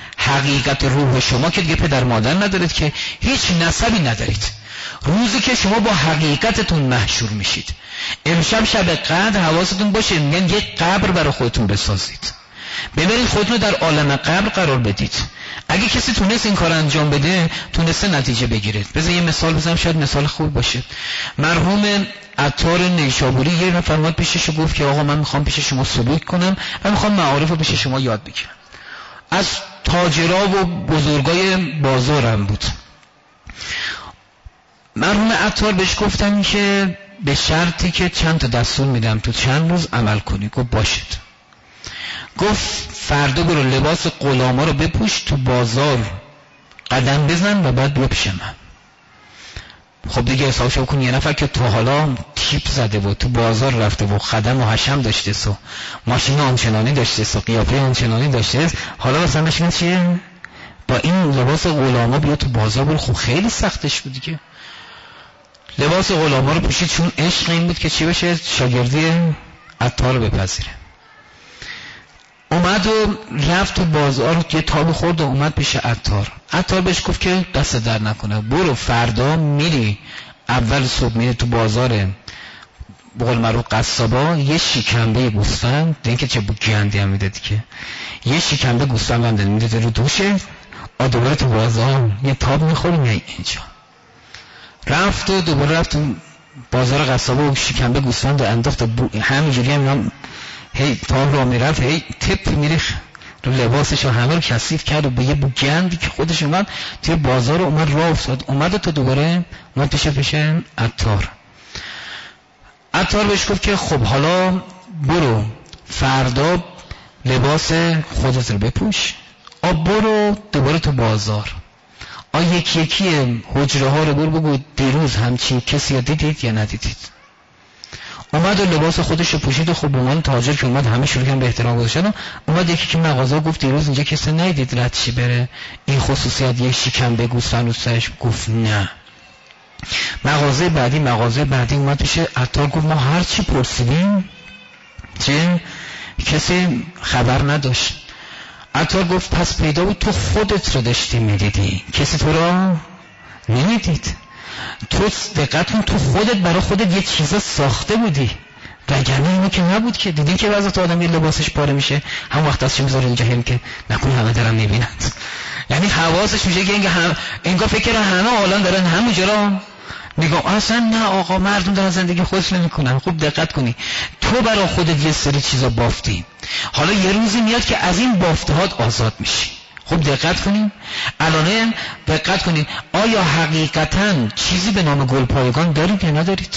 حقیقت روح شما که دیگه پدر مادر ندارید، که هیچ نسبی ندارید. روزی که شما با حقیقتتون محشور میشید. امشب شب قدر حواستون باشه، میگن یک قبر برای خودتون بسازید، ببرید خودتون در عالم قبر قرار بدید. اگه کسی تونست این کار انجام بده، تونسته نتیجه بگیرید. بذار یه مثال بزنم شاید مثال خوب باشه. مرحوم عطار نیشابوری یه نفر اومد پیشش و گفت که آقا من میخوام پیش شما سلوک کنم و میخوام معارف رو پیش شما یاد بگیرم. از تاجرها و بزرگای بازارم بود. مرحوم عطار بهش گفتن که به شرطی که چند تا دستور میدم تو چند روز عمل کنی. گفت باشید. گفت فردا برو لباس غلاما رو بپوش، تو بازار قدم بزن و بعد بیا پیش من. خب دیگه حسابشو کن، یه نفر که تو حالا تیپ زده و تو بازار رفته و خدم و حشم داشته و ماشین آنچنانی داشته و قیافه آنچنانی داشته، حالا مثلا نشینه چیه؟ با این لباس غلاما بیا تو بازار برو. خب خیلی سختش بود دیگه. لباس غلاما رو پوشید چون عشق این بود که چی بشه؟ شاگردی عطار رو بپذیره. اومد و رفت تو بازار، یه تاب خورد و اومد پیش عطار. عطار بهش گفت که دست در نکنه، برو فردا میری اول صبح میره تو بازار به قول معروف قصابا، یه شکمبه گوسفند، دیگه که چه گندی هم میده دیگه، یه شکمبه گوسفند هم میده رو دوشه، دوباره تو بازار یه تاب میخوریم یا اینجا. رفت و دوباره رفت تو بازار قصابا و شکمبه گوسفند رو انداخت، همینجوری هم هی تاب رو میرفت، هی تپ میریخ رو لباسش و همه رو کثیف کرد و به یه گندی که خودش اومد توی بازار اومد راه افتاد، اومد تا دوباره اومد پیش عطار بهش گفت که خب حالا برو فردا لباس خودت رو بپوش، برو دوباره تو بازار، یکی یکی حجره ها رو برو بگو دیروز همچین کسی دیدید یا ندیدید. اومد و لباس خودش رو پوشید و خب عنوان تاجر که اومد همه شروع کردن به احترام گذاشتن. اومد یکی که مغازه گفت دیروز اینجا کسی ندید رد چی بره این خصوصیت یک شکمبه گوسفند رو سرش، گفت نه. مغازه بعدی اومد پیش عطار گفت ما هر چی پرسیدیم چه کسی خبر نداشت. عطار گفت پس پیدا بود تو خودت رو داشتی میدیدی، کسی تو رو نمیدید. تو دقت کن، تو خودت برای خودت یه چیزا ساخته بودی، وگرنه اینو که نبود که. دیدین که بعضی آدم یه لباسش پاره میشه هم وقت ازش میذاره اینجا هم که نکنه همه دارن میبینند، یعنی حواسش میشه که انگار فکر همه عالم دارن همونجا رو نگاه. اصلا نه آقا، مردم دارن زندگی خودش نمیکنن. خوب دقت کنی، تو برای خودت یه سری چیزا بافتی، حالا یه روزی میاد که از این بافتهات آزاد میشی. خوب دقت کنین، الان دقت کنین، آیا حقیقتاً چیزی به نام گلپایگان دارید یا ندارید؟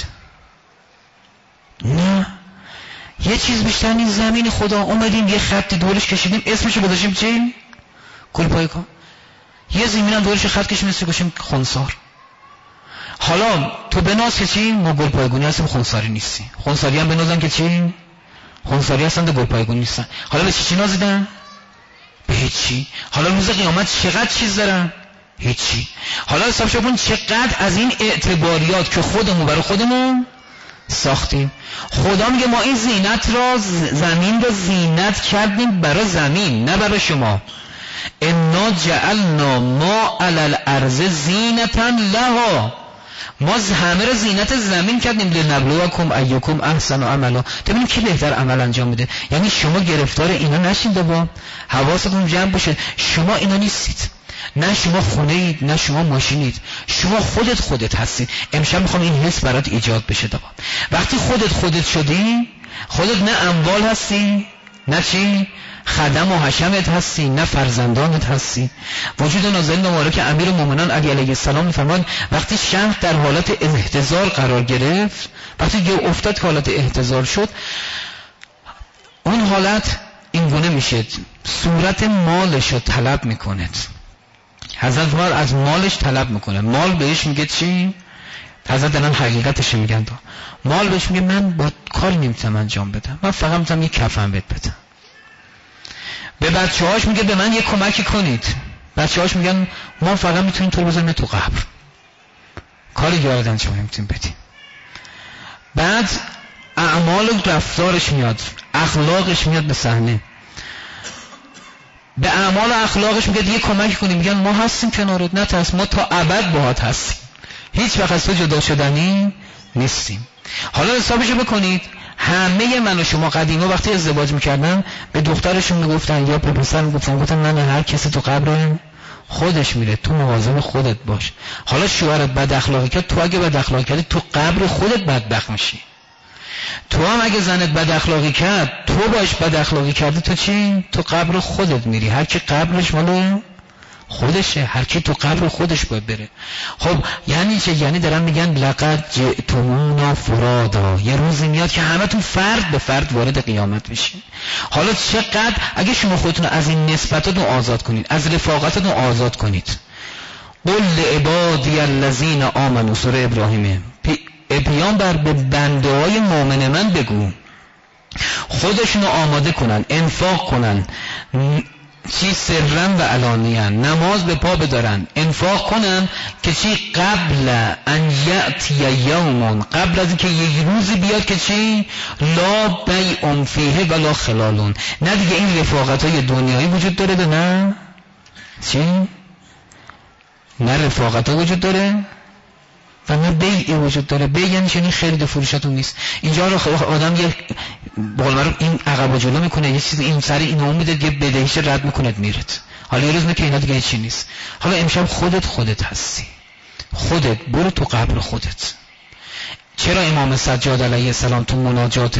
نه. یه چیز بیشتر نیست، زمین خدا اومدیم یه خطی دورش کشیدیم، اسمشو گذاشتیم چی؟ گلپایگان. یه زمینم دورش خط کشیدیم اسمش گذاشتیم خنثار. حالا تو بناز که چی؟ ما گلپایگانی هستیم، خنثاری نیستی. خنثاری هم بنازن که چی؟ خنثاری هستن، گلپایگانی نیستن. حالا به چی نازیدن؟ به هیچی. حالا روز قیامت چقدر چیز دارن؟ هیچی. حالا حساب کن چقدر از این اعتباریات که خودمون برای خودمون ساختیم. خدا میگه ما این زینت را، زمین را زینت کردیم برای زمین، نه برای شما. انا جعلنا ما علی الارض زینتا لها، ما همه را زینت زمین کردیم لنبلوکم ایکم احسن عملا، ببینیم کی بهتر عمل انجام میده. یعنی شما گرفتار اینا نشین، بابا حواستون جمع باشه، شما اینا نیستید، نه شما خونه اید نه شما ماشینید، شما خودت هستید. امشب میخوام این حس برات ایجاد بشه. بابا وقتی خودت شدی، خودت نه اموال هستی، نه چی خدم و حشمت هستی، نه فرزندانت هستی. وجود نازل مبارک امیرالمومنین علی علیه السلام میفرمان وقتی شهر در حالت احتضار قرار گرفت، وقتی که افتاد حالت احتضار شد، اون حالت اینگونه میشه، صورت مالش رو طلب میکنه. حضرت عمر از مالش طلب میکنه. مال بهش میگه چی؟ حضرت دارن حقیقتش میگن. مال بهش میگه من با کاری نمیتونم انجام بدم، من فقط میتونم یک کفن بهت بدم. به بچه‌هاش میگه به من یک کمکی کنید. بچه‌هاش میگن ما فقط میتونیم تو رو بزنیم تو قبر، کاری گردن انجام نمیتونیم بدیم. بعد اعمال و رفتارش میاد، اخلاقش میاد به صحنه. به اعمال و اخلاقش میگه دیگه کمک کنیم، میگن ما هستیم کنارت، نترس، ما تا ابد باهات هستیم، هیچ وقت از تو جدا شدنی نیستیم. حالا حسابشو بکنید، همه من و شما قدیما وقتی ازدواج میکردن به دخترشون میگفتن یا به پسر میگفتن نه هر کسی تو قبر خودش میره، تو مواظب خودت باش. حالا شوهرت بد اخلاقی کرد، تو اگه بد اخلاقی کردی تو قبر خودت بدبخت میشی. تو هم اگه زنت بد اخلاقی کرد، تو باش بد اخلاقی کردی، تو چی؟ تو قبر خودت میری. هر کی قبرش مال خودشه، هر کی تو قبر خودش باید بره. خب یعنی چه؟ یعنی دارن میگن لقد جئتمونا فرادا، یه روزی میاد که همتون فرد به فرد وارد قیامت بشین. حالا چقدر اگه شما خودتون از این نسبتاتون آزاد کنید، از رفاقتاتون آزاد کنید. قل لعبادی الذین آمنوا، سوره ابراهیم. پیامبر به بنده های مؤمن من بگو خودشونو آماده کنن، انفاق کنن، چی سرن و علانیاً، نماز به پا بدارن، انفاق کنن که چی قبل ان یأتی یوم، قبل از اینکه یک روزی بیاد که چی لا بیع فیه ولا خلال، نه دیگه این رفاقت‌های دنیایی وجود داره، نه چی؟ نه رفاقت‌ها وجود داره، و نه بیعی وجود داره. بیع یعنی چنین خرید و فروشتون نیست. اینجا رو آدم یه بقول معروف این عقب و جلو میکنه، یه چیز این سری اینو میده، یه بدهیش رد میکنه میرت. حالا یه روز که اینا دیگه چی نیست. حالا امشب خودت هستی، خودت برو تو قبر خودت. چرا امام سجاد علیه السلام تو مناجات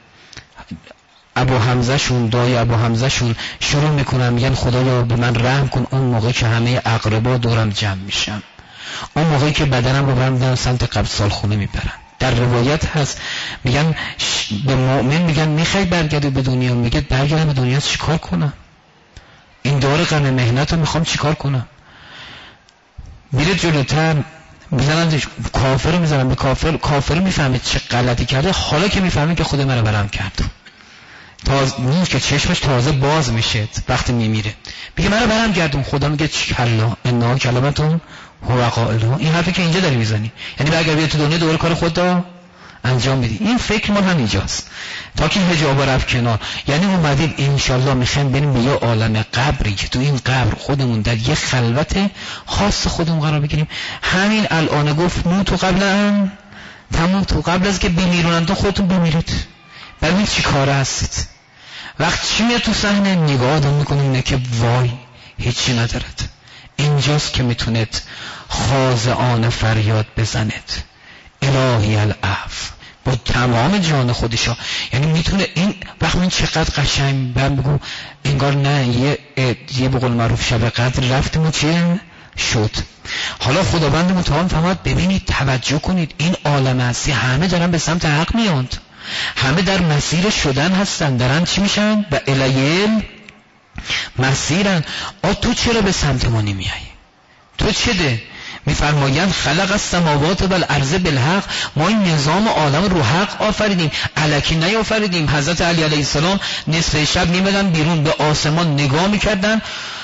ابو حمزه شون، دای ابو حمزه شون شروع میکنن میگن خدایا به من رحم کن اون موقع که همه اقربا دورم جمع میشن، اون موقعی که بدنم رو برمیدارن سمت قبر سالخونه میبرن. در روایت هست میگن به مؤمن میگن میخوای برگردی به دنیا، میگه برگردم به دنیا چیکار کنم؟ این دور غم مهنت رو میخوام چیکار کنم؟ میره جلوتر میزنن کافر رو میزنن به کافر میفهمه چه غلطی کرده. حالا که میفهمه که خود منو برام کرد، تازه که چشمش تازه باز میشه وقتی میمیره، میگه منو برام گردون. خدا میگه کلا انا کلمتون هو قائلها. این حرفی که اینجا داری میزنی یعنی اگر بیاد تو دنیا دوباره کار خود رو انجام میدی. این فکر ما همینجاست تا که حجاب رفت کنار. یعنی اومدیم انشالله میخوایم بریم به یه عالم قبری که تو این قبر خودمون در یه خلوت خاص خودمون قرار بگیریم. همین الان گفت موتو قبلا تموتو، قبل از که بمیرونن تو خودتون بمیرید. ببینید چی کاره هستید. وقت چی میاد تو صحنه نگاه آدم میکنه اینه که وای هیچی ندارد. اینجاست که میتونید خاضعانه فریاد بزنید الهی العفو با تمام جان خودشا. یعنی میتونه این وقت این چقدر قشنگ بگو انگار نه یه بقول معروف شب قدر رفتیم و چیه شد. حالا خداوند متعال فرمود ببینید توجه کنید این عالم هستی همه دارن به سمت حق میاند، همه در مسیر شدن هستن، دارن چی میشن؟ و الیل مسیرن. تو چرا به سمت ما نمیایی؟ تو چه ده؟ میفرمایند خلق السماوات و الارض بالحق. ما این نظام عالم رو حق آفریدیم، الکی نیافریدیم. حضرت علی علیه السلام نصف شب میمدن بیرون به آسمان نگاه میکردن.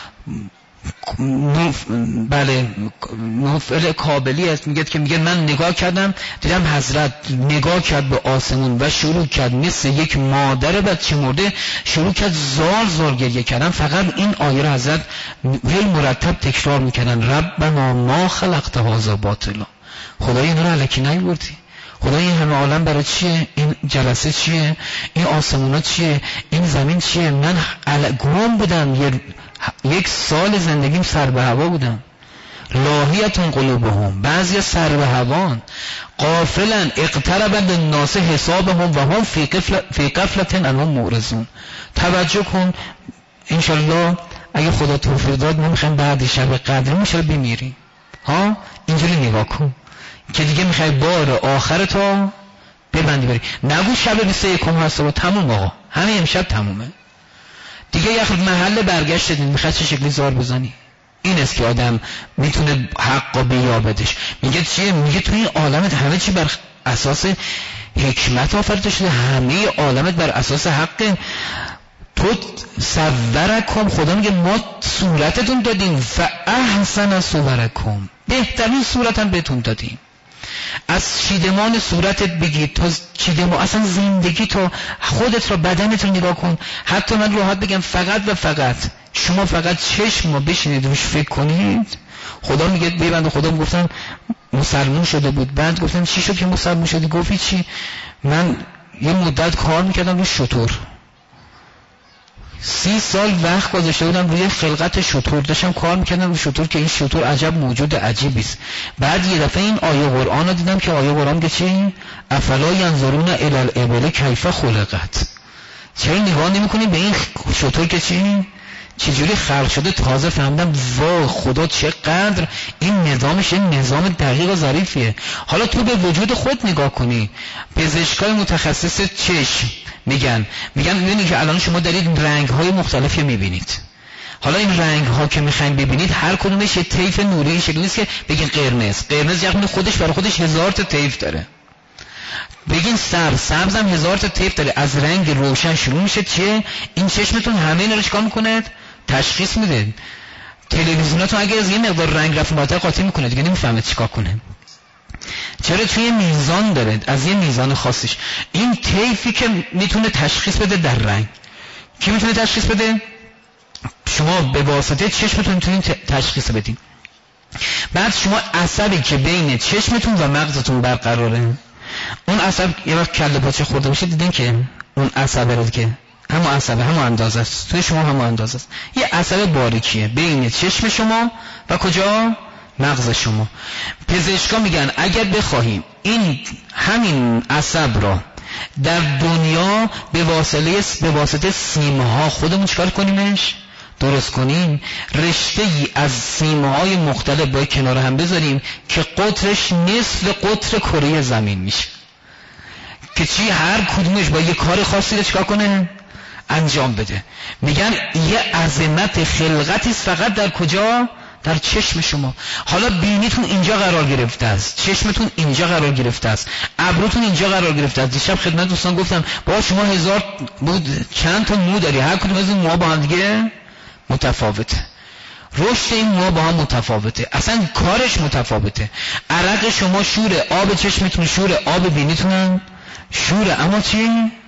بله نوفل کابلی است میگه من نگاه کردم دیدم حضرت نگاه کرد به آسمون و شروع کرد مثل یک مادر بچه مرده شروع کرد زار گریه کردن. فقط این آیه را حضرت وی مرتب تکرار میکردن ربنا ما خلقت هذا باطلا. خدای اینا رو الکی نیاوردی. خدای این همه عالم برای چیه؟ این جلسه چیه؟ این آسمونا چیه؟ این زمین چیه؟ من گم بودم یک سال زندگیم سر به هوا بودم. لاهیتون قلوبهم، بعضی سر به هوان. غافلن اقترب للناس حسابهم و هم فی غفلة عنهم معرضون. توجه کن انشالله اگه خدا توفیق داد ما میخوایم بعد شب قدر میشه بمیریم. ها اینجوری نگاه کن که دیگه میخوای بار آخر تو ببندی بری. نگو شب 21 هست و تموم آقا همین امشب تمومه دیگه. یه محل برگشت دین میخواد چه شکلی زار بزنی. این است که آدم میتونه حق رو بیابدش. میگه چیه؟ میگه تو این عالمت همه چی بر اساس حکمت آفریده شده، همه عالمت بر اساس حق. تو صورکم، خدا میگه ما صورتتون دادیم فاحسن صورکم، بهترین صورتم بهتون دادیم. از چیدمان صورتت بگید تا چیدمان اصلا زندگی تو خودت رو بدنت رو نگاه کن. حتی من راحت بگم فقط و فقط شما فقط چشم ما بشینید روش فکر کنید. خدا میگه ببند. خدا میگفتن مسلمون شده بود، بعد گفتن چی شد که مسلمون شدی؟ گفتی چی؟ من یه مدت کار میکردم روی شتر، 30 سال وقت گذاشته بودم روی خلقت شتر، داشتم کار میکردم روی شتر که این شتر عجب موجود عجیبی است. بعد یه دفعه این آیه قرآن رو دیدم که آیه قرآن میگه چی؟ افلا ینظرون الی الابل کیف خلقت. چرا نگاه نمیکنیم به این شتر که چجوری خلق شده؟ تازه فهمیدم وای خدا چقدر این نظامش این نظام دقیق و ظریفیه. حالا تو به وجود خود نگاه کنی. پزشکای متخصص چشم میگن میبینید که الان شما دارید رنگ‌های مختلفی میبینید. حالا این رنگ‌ها که میخواین ببینید هر کدومش یه طیف نوری، این شکلی نیست که بگین قرمز یعنی خودش برای خودش 1000 تا طیف داره. بگین سبز هم 1000 تا طیف داره. از رنگ روشن شروع میشه چیه؟ این چشمتون همه اینا رو چیکار میکنه؟ تشخیص میده. تلویزیوناتون اگه از این مقدار رنگ رفت بالاتر قاطی میکنه دیگه نمیفهمه چیکار کنه. چرا؟ توی میزان داره، از یه میزان خاصش. این طیفی که میتونه تشخیص بده در رنگ. کی میتونه تشخیص بده؟ شما به واسطه چشمتون میتونید تشخیص بدین. بعد شما عصبی که بین چشمتون و مغزتون برقراره، اون عصب یه وقت کله پاچه خورده باشه دیدین که اون عصب رو که همون عصب همون اندازه است، توی شما همون اندازه است، یه عصب باریکیه بین چشم شما و کجا؟ مغز شما. پزشکا میگن اگر بخواهیم این همین عصب را در دنیا به واسطه سیمها خودمون چکار کنیمش؟ درست کنیم، رشته ای از سیمهای مختلف باید کنار هم بذاریم که قطرش نصف قطر کره زمین میشه، که چی؟ هر کدومش با یه کار خاصی رو چکار کنه؟ انجام بده. میگن یه عظمت خلقتی است فقط در کجا؟ در چشم شما. حالا بینیتون اینجا قرار گرفته است، چشمتون اینجا قرار گرفته است، ابروتون اینجا قرار گرفته است. دیشب خدمت دوستان گفتم با شما 1000 چند تا مو داری، هر کدوم از این موها با هم دیگه متفاوته، رشد این موها با هم متفاوته، اصلا کارش متفاوته. عرق شما شوره، آب چشمتون شوره، آب بینیتون شوره، اما چی؟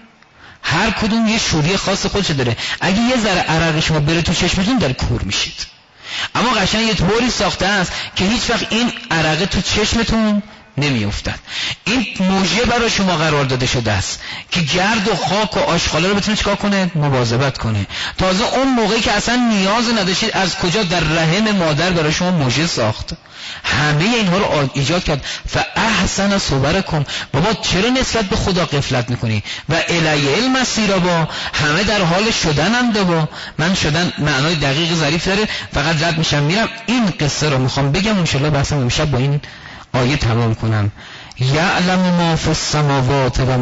هر کدوم یه شوری خاص خودش داره. اگه یه ذره عرق شما بره تو چشمتون در کور میشید. اما قشنگ یه طوری ساخته است که هیچ وقت این عرقه تو چشمتون نمیافتد. این موجه برای شما قرار داده شده است که گرد و خاک و آشغالا رو بتونه چیکار کنه؟ مواظبت کنه. تازه اون موقعی که اصلا نیاز نداشتید از کجا؟ در رحم مادر برای شما موجه ساخت، همه اینها رو ایجاد کرد. فاحسن صورکم. بابا چرا نسبت به خدا غفلت میکنی؟ و الیه المصیر. با همه در حال شدنند. با من شدن معنای دقیق ظریف داره، فقط رد میشم میرم. این قصه رو میخوام بگم، ان شاءالله بحثم امشب با این آیه تمام کنم. یعلم ما فی السماوات و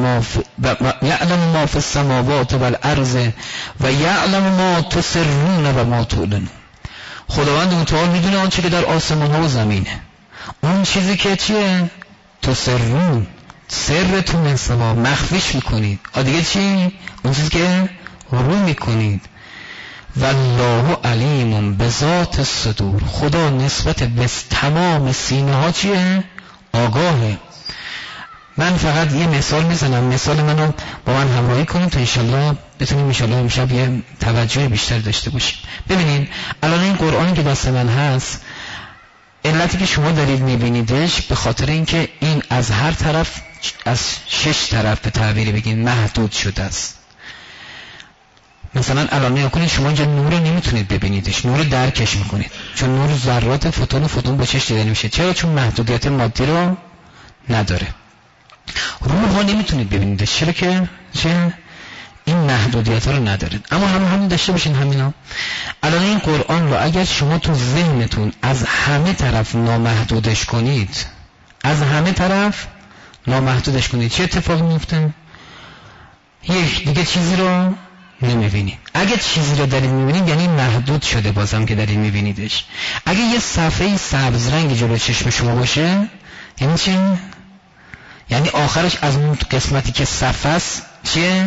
یعلم ما فی السماوات والارض و یعلم ما تسرون و ما تعلنون. خداوند متعال میدونه آنچه که در آسمان ها و زمینه، اون چیزی که چیه؟ تسرون، سرتون انسوا مخفیش میکنید. دیگه چی؟ اون چیزی که رو میکنید. والله علیم بذات الصدور. خدا نسبت به تمام سینه ها چیه؟ آگاهه. من فقط یه مثال میزنم، مثال منو با من همراهی کنید تا انشالله بتونیم انشالله امشب یه توجه بیشتر داشته باشیم. ببینید الان این قرآنی که دست من هست، علتی که شما دارید میبینیدش به خاطر اینکه این از هر طرف، از 6 طرف به تعبیری بگین محدود شده است. مثلا الان نگاه کنید، شما اینجا نور رو نمیتونید ببینیدش، نور رو درکش میکنید، چون نور ذرات فوتون با چشم دیده نمیشه. چرا؟ چون محدودیت مادی رو نداره. روح ها نمیتونید ببینیدش، چرا که این محدودیت ها رو نداره. اما همین داشته باشین همینا. الان این قرآن رو اگر شما تو ذهنتون از همه طرف نامحدودش کنید، از همه طرف نامحدودش کنید، چه اتفاقی میفته؟ یک دیگه چیزی رو نمیبینید. اگه چیزی رو دارید میبینید یعنی محدود شده بازم که دارید میبینیدش. اگه یه صفحه سبز رنگ جلو چشم شما باشه یعنی چی؟ یعنی آخرش از اون قسمتی که صفحه است چیه؟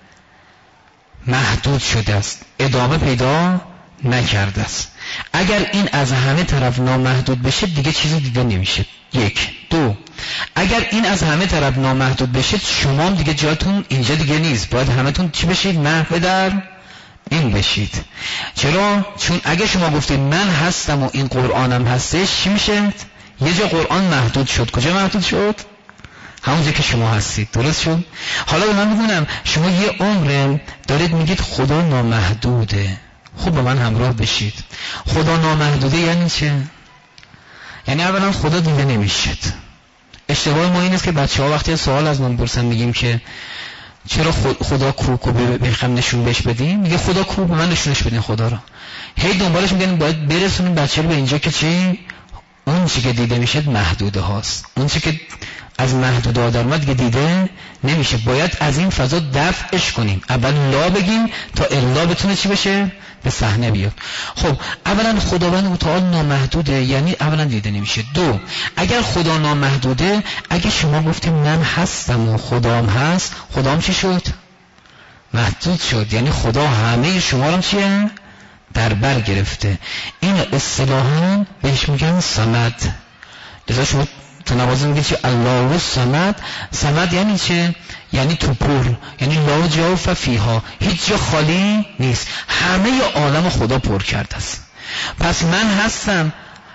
محدود شده است، ادامه پیدا نکرده است. اگر این از همه طرف نامحدود بشه دیگه چیزی دیده نمیشه. یک. دو، اگر این از همه طرف نامحدود بشه شما هم دیگه جاتون اینجا دیگه نیست، باید همتون چی بشید؟ محو در این بشید. چرا؟ چون اگه شما گفتید من هستم و این قرآنم هستش، چی میشه؟ یه جا قرآن محدود شد. کجا محدود شد؟ همونجا که شما هستید. درست شد؟ حالا به من بگونم، شما یه عمر دارید میگید خدا نامحدوده. خب با من همراه بشید. خدا نامحدوده یعنی چه؟ یعنی اولا خدا دیده نمیشد. اشتباه ما این است که بچه‌ها وقتی سوال از من پرسن میگیم که چرا خدا کو بخوام نشون بهش بدیم، میگه خدا کو، به من نشونش بدین خدا رو. هی دنبالش میگن باید برسونیم بچه رو به اینجا که چی؟ اون چی که دیده میشه محدوده هاست. اون چی که از محدوده ها در اومد دیگه دیده نمیشه. باید از این فضا دفعش کنیم. اول لا بگیم تا الا بتونه چی بشه؟ به صحنه بیاد. خب اولا خداوند متعال نامحدوده، یعنی اولا دیده نمیشه. دو، اگر خدا نامحدوده، اگه شما گفتیم من هستم و خدام هست، خدام چی شد؟ محدود شد. یعنی خدا همه شما رو چیه؟ در بر گرفته. این اصطلاحاً بهش میگن صمد. لذا شما تو نماز میگید چه؟ الله صمد. صمد یعنی چه؟ یعنی تو پر، یعنی لا جوف فیها، هیچ جا خالی نیست، همه عالم خدا پر کرده است. پس من هستم، تو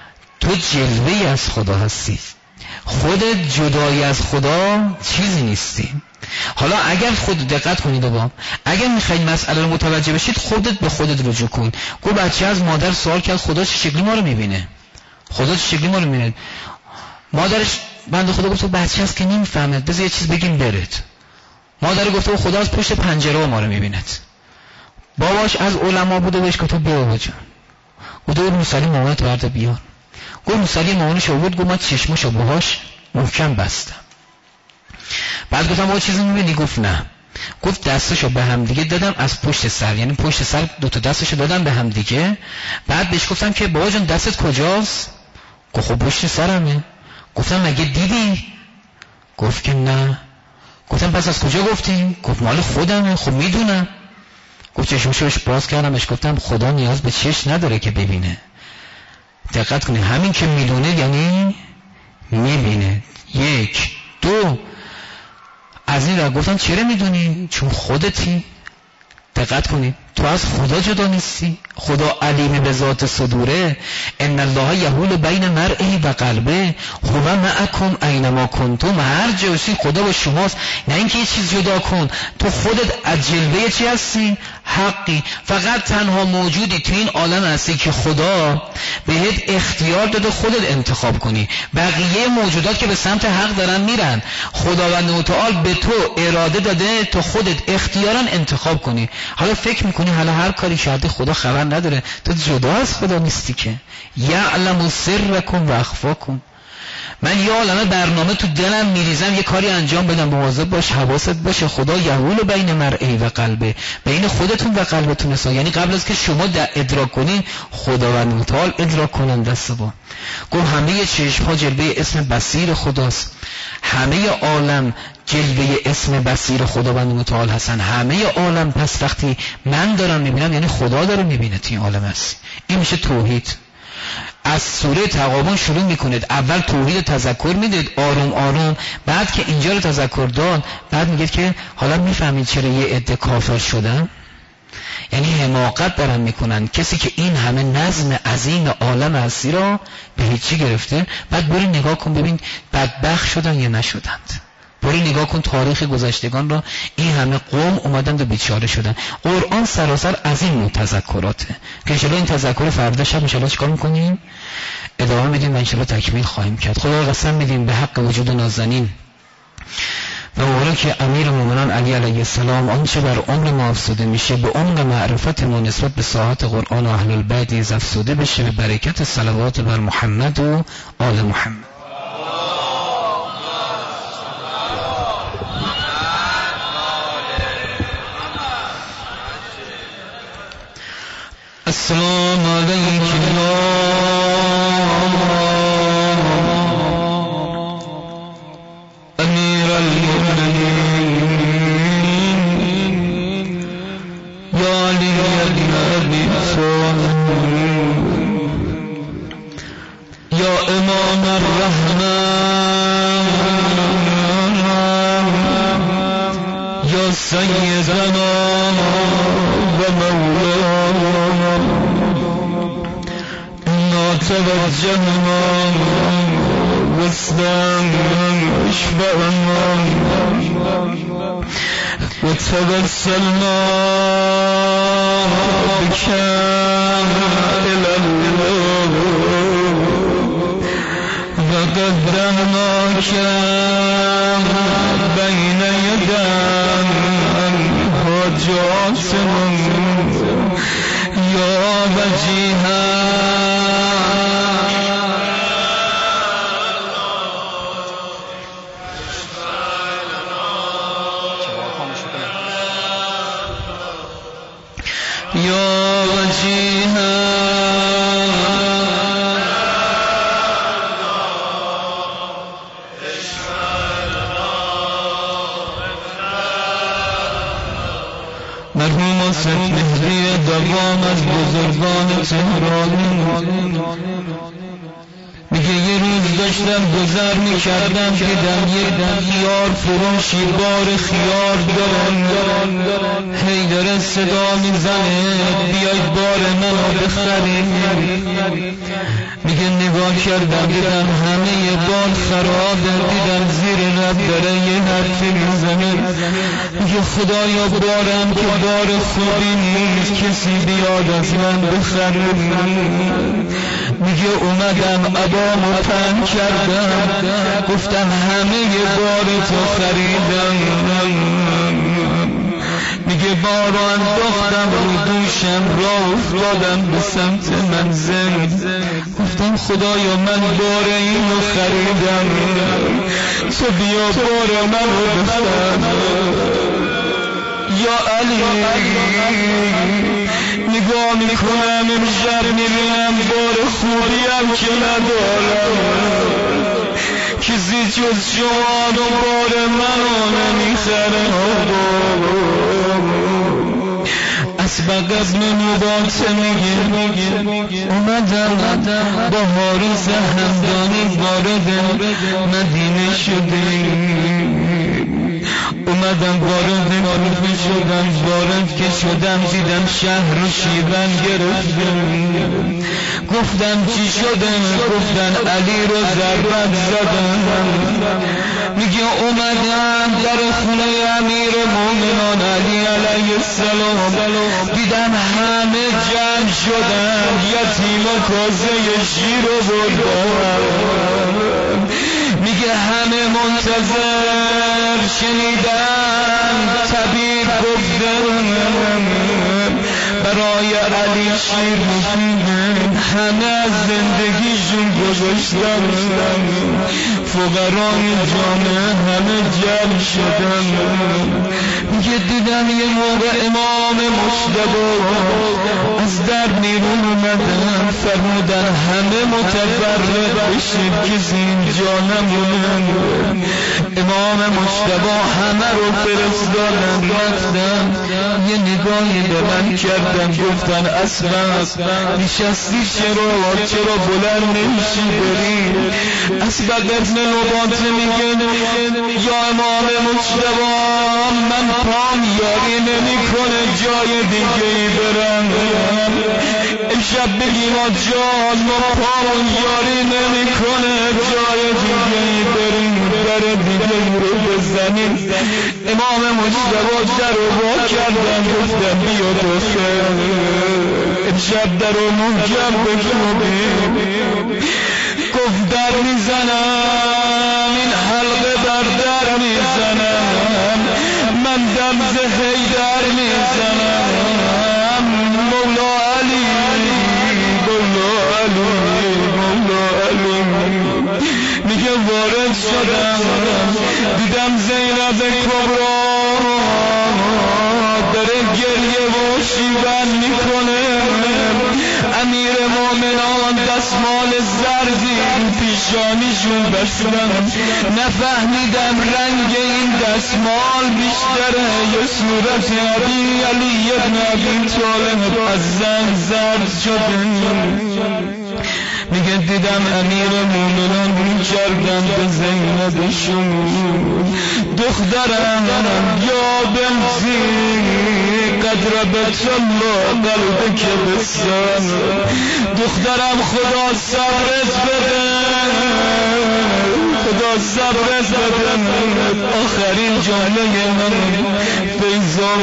تو جلوه‌ای از خدا هستی، خودت جدایی از خدا چیزی نیستی. حالا اگر خود دقت کنید با اگر میخواید مسئله رو متوجه بشید خودت به خودت رجوع کن. گفت بچه از مادر سوال کرد خدا چه شکلی ما رو میبینه؟ خدا چه شکلی ما رو میبینه؟ مادرش بنده خدا گفت بچه هست که نمیفهمه، بذار یه چیز بگیم برد. مادر گفت خدا از پشت پنجره ما رو میبیند. باباش از علما بوده بهش گفت بیا جان. گفت موسلی مامانت برده بیار. گفت موسلی مامانش آورد، گفت من چشماشو باهاش محکم بستم. بعد گفتم با چیزی میبینی؟ گفت نه. گفت دستشو به هم دیگه دادم از پشت سر، یعنی پشت سر دو تا دستشو دادم به هم دیگه. بعد بهش گفتم که بابا جان دستت کجاست؟ گفت خب پشت سرمه. گفتم مگه دیدی؟ گفت که نه. گفتم پس از کجا گفتی؟ گفت مال خودمه. خب میدونم. گفت چشمشو بهش باز کردم، بهش گفتم خدا نیاز به چشم نداره که ببینه. دقت کنید همین که میدونه یعنی میبینه. یک دو از این را گفتم چرا میدونی؟ چون خودتی. دقت کنید تو از خدا جدا نیستی. خدا علیم به ذات صدوره. ان الله یحول بین مرء و قلبه هو معکم اینما کنتم. هر جایی خدا با شماست. نه اینکه یه چیز جدا کن، تو خودت از جلوه چی هستی؟ حقی. فقط تنها موجودی تو این عالم هستی که خدا بهت اختیار داده خودت انتخاب کنی. بقیه موجودات که به سمت حق دارن میرن، خداوند متعال به تو اراده داده تو خودت اختیارا انتخاب کنی. حالا فکر میکنی حالا هر کاری کردی خدا خبر نداره؟ تو جدا از خدا نیستی که. یعلم سرکم و اخفاکم. من یه عالمه برنامه تو دلم میریزم یه کاری انجام بدم، مواظب باش، حواست باشه. خدا یحول بین مرئی و قلبه، بین خودتون و قلبتون است. یعنی قبل از که شما ادراک کنین خداوند متعال ادراک کننده است. گفت همه چشم ها جلوه اسم بصیر خداست. همه عالم جلوه اسم بصیر خداوند متعال هستن. همه عالم. پس وقتی من دارم میبینم یعنی خدا داره میبینه تو این عالم هست. این میشه توحید. از سوره تغابن شروع میکنید. اول توحید تذکر میدید آروم آروم، بعد که اینجا رو تذکر داد بعد میگید که حالا میفهمید چرا یه عده کافر شدن؟ یعنی حماقت دارن میکنن. کسی که این همه نظم عظیم عالم هستی را به هیچی گرفته. بعد بری نگاه کن ببین بدبخت شدن یا نشدند. بری نگاه کن تاریخ گذشتگان را، این همه قوم اومدند و بیچاره شدن. قرآن سراسر از این نوع تذکراته که انشاءالله این تذکر فردا شب انشاءالله چیکار میکنیم؟ ادامه میدیم و انشاءالله تکمیل خواهیم کرد. خدا قسم میدیم به حق وجود نازنین و اولا که امیر مومنان علی علیه السلام آنچه بر عمر ما افسوده میشه به عمق معرفت ما نسبت به ساعت قرآن و اهل البیت افسوده بشه به برکت صلوات بر محمد و آل محمد. السلام علیک یا امیر المؤمنین یا علی بن ابی طالب یا امام الرحمه یا سیدنا و مولانا توجهنا واسلام اشبعنا وتوسلنا بك إلى الله وقدمناك بين يدي حاجاتنا يا وجيها یا وجیها مرحوم سید مهدی دوام از بزرگان تهران میگه یه روز داشتم گذر میکردم دیدم یک خیار فروشی بار خیار دارن هی داره صدا میزنه بیاید بار منو بخرید. میگه نگاه کردم دیدم همه بار خرابه، دیدم زیر لب داره یه حرفی میزنه میگه خدایا بارم که بار خوبی نیست کسی بیاد از من بخره. میگه اومدم عبامو پهن کردم گفتم همه بار تو خریدم. میگه بارو انداختم رو دوشم راه افتادم به سمت منزل. گفتم خدایا من بار اینو خریدم تو بیا بار منو بخر. یا علی نگاه میکنم امشب میبینم بار خوبیم که ندارم کسی جز شما بار منو نمیخره. اسبق ابن نبات میگه اومدم بهار همدانی وارد مدینه شده. اومدم وارد کوفه شدم، وارد که شدم دیدم شهر رو شیون گرفتم. گفتم چی شده؟ گفتن علی رو ضربت زدن. میگه اومدم در خونه امیر مومنان علی علیه السلام دیدم همه جمع شدن یتیم و کازه شیر رو بردن. میگه همه منتظر شنیدن طبیب گفتن برای علی شیر مفیده. همه از زندگیشون گذاشتن فقرای جامعه همه جمع شدن. میگه دیدم یه موقع امام مجتبی از در بیرون اومدن فرمودن همه متفرق بشید کسی اینجا نمونن. امام مجتبی همه رو فرستادن رفتن یه نگاهی به من کردن گفتن اسبق نشستی چرا بلند نمیشی بری؟ اسبق ابن نبات میگه یا امام مجتبی من پام یاری نمیکنه جای دیگه ای برم. امشب بگیم جان ما پامون یاری نمیکنه جای دیگه ای بریم در دیگه ای رو بزنیم. امام مجتبی در رو با کردن گفتن بیا دوسته امشب در رو محکم بکنیم. گفت در میزنم این حلقه بر در میزنم من دم زهی در میزنم مولا علی مولا علی مولا علی. میگه وارد شدم دیدم زینب کبرا داره گریه و شیون میکنه. امیر مومنان دستمال زردی پیشانیشون بستن نفهمیدم رنگ این دستمال بیشتره یا صورت علی ابن ابی طالب از زن زرد شده. میگه دیدم امیر مومنان میکردن به زینبشون دخترم یا بنتی قدر بطلع قلبک بسن دخترم خدا صبرت بده خدا صبرت بده. آخرین جمله من فیضان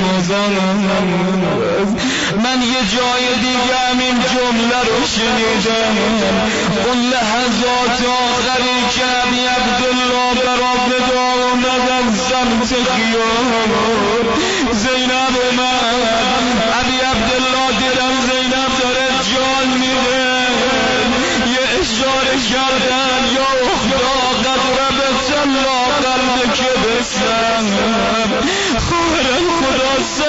من یه جای دیگه همین جمله رو شنیدم اون لحظات آخری که ابی عبدالله برا بدا اومدن سمت خیام زینب اومد. ابی عبدالله دیدم زینب داره جان میده یه اشاره کردن یا اخدا قدر بطلا قلبه که بسن خواهرم خدا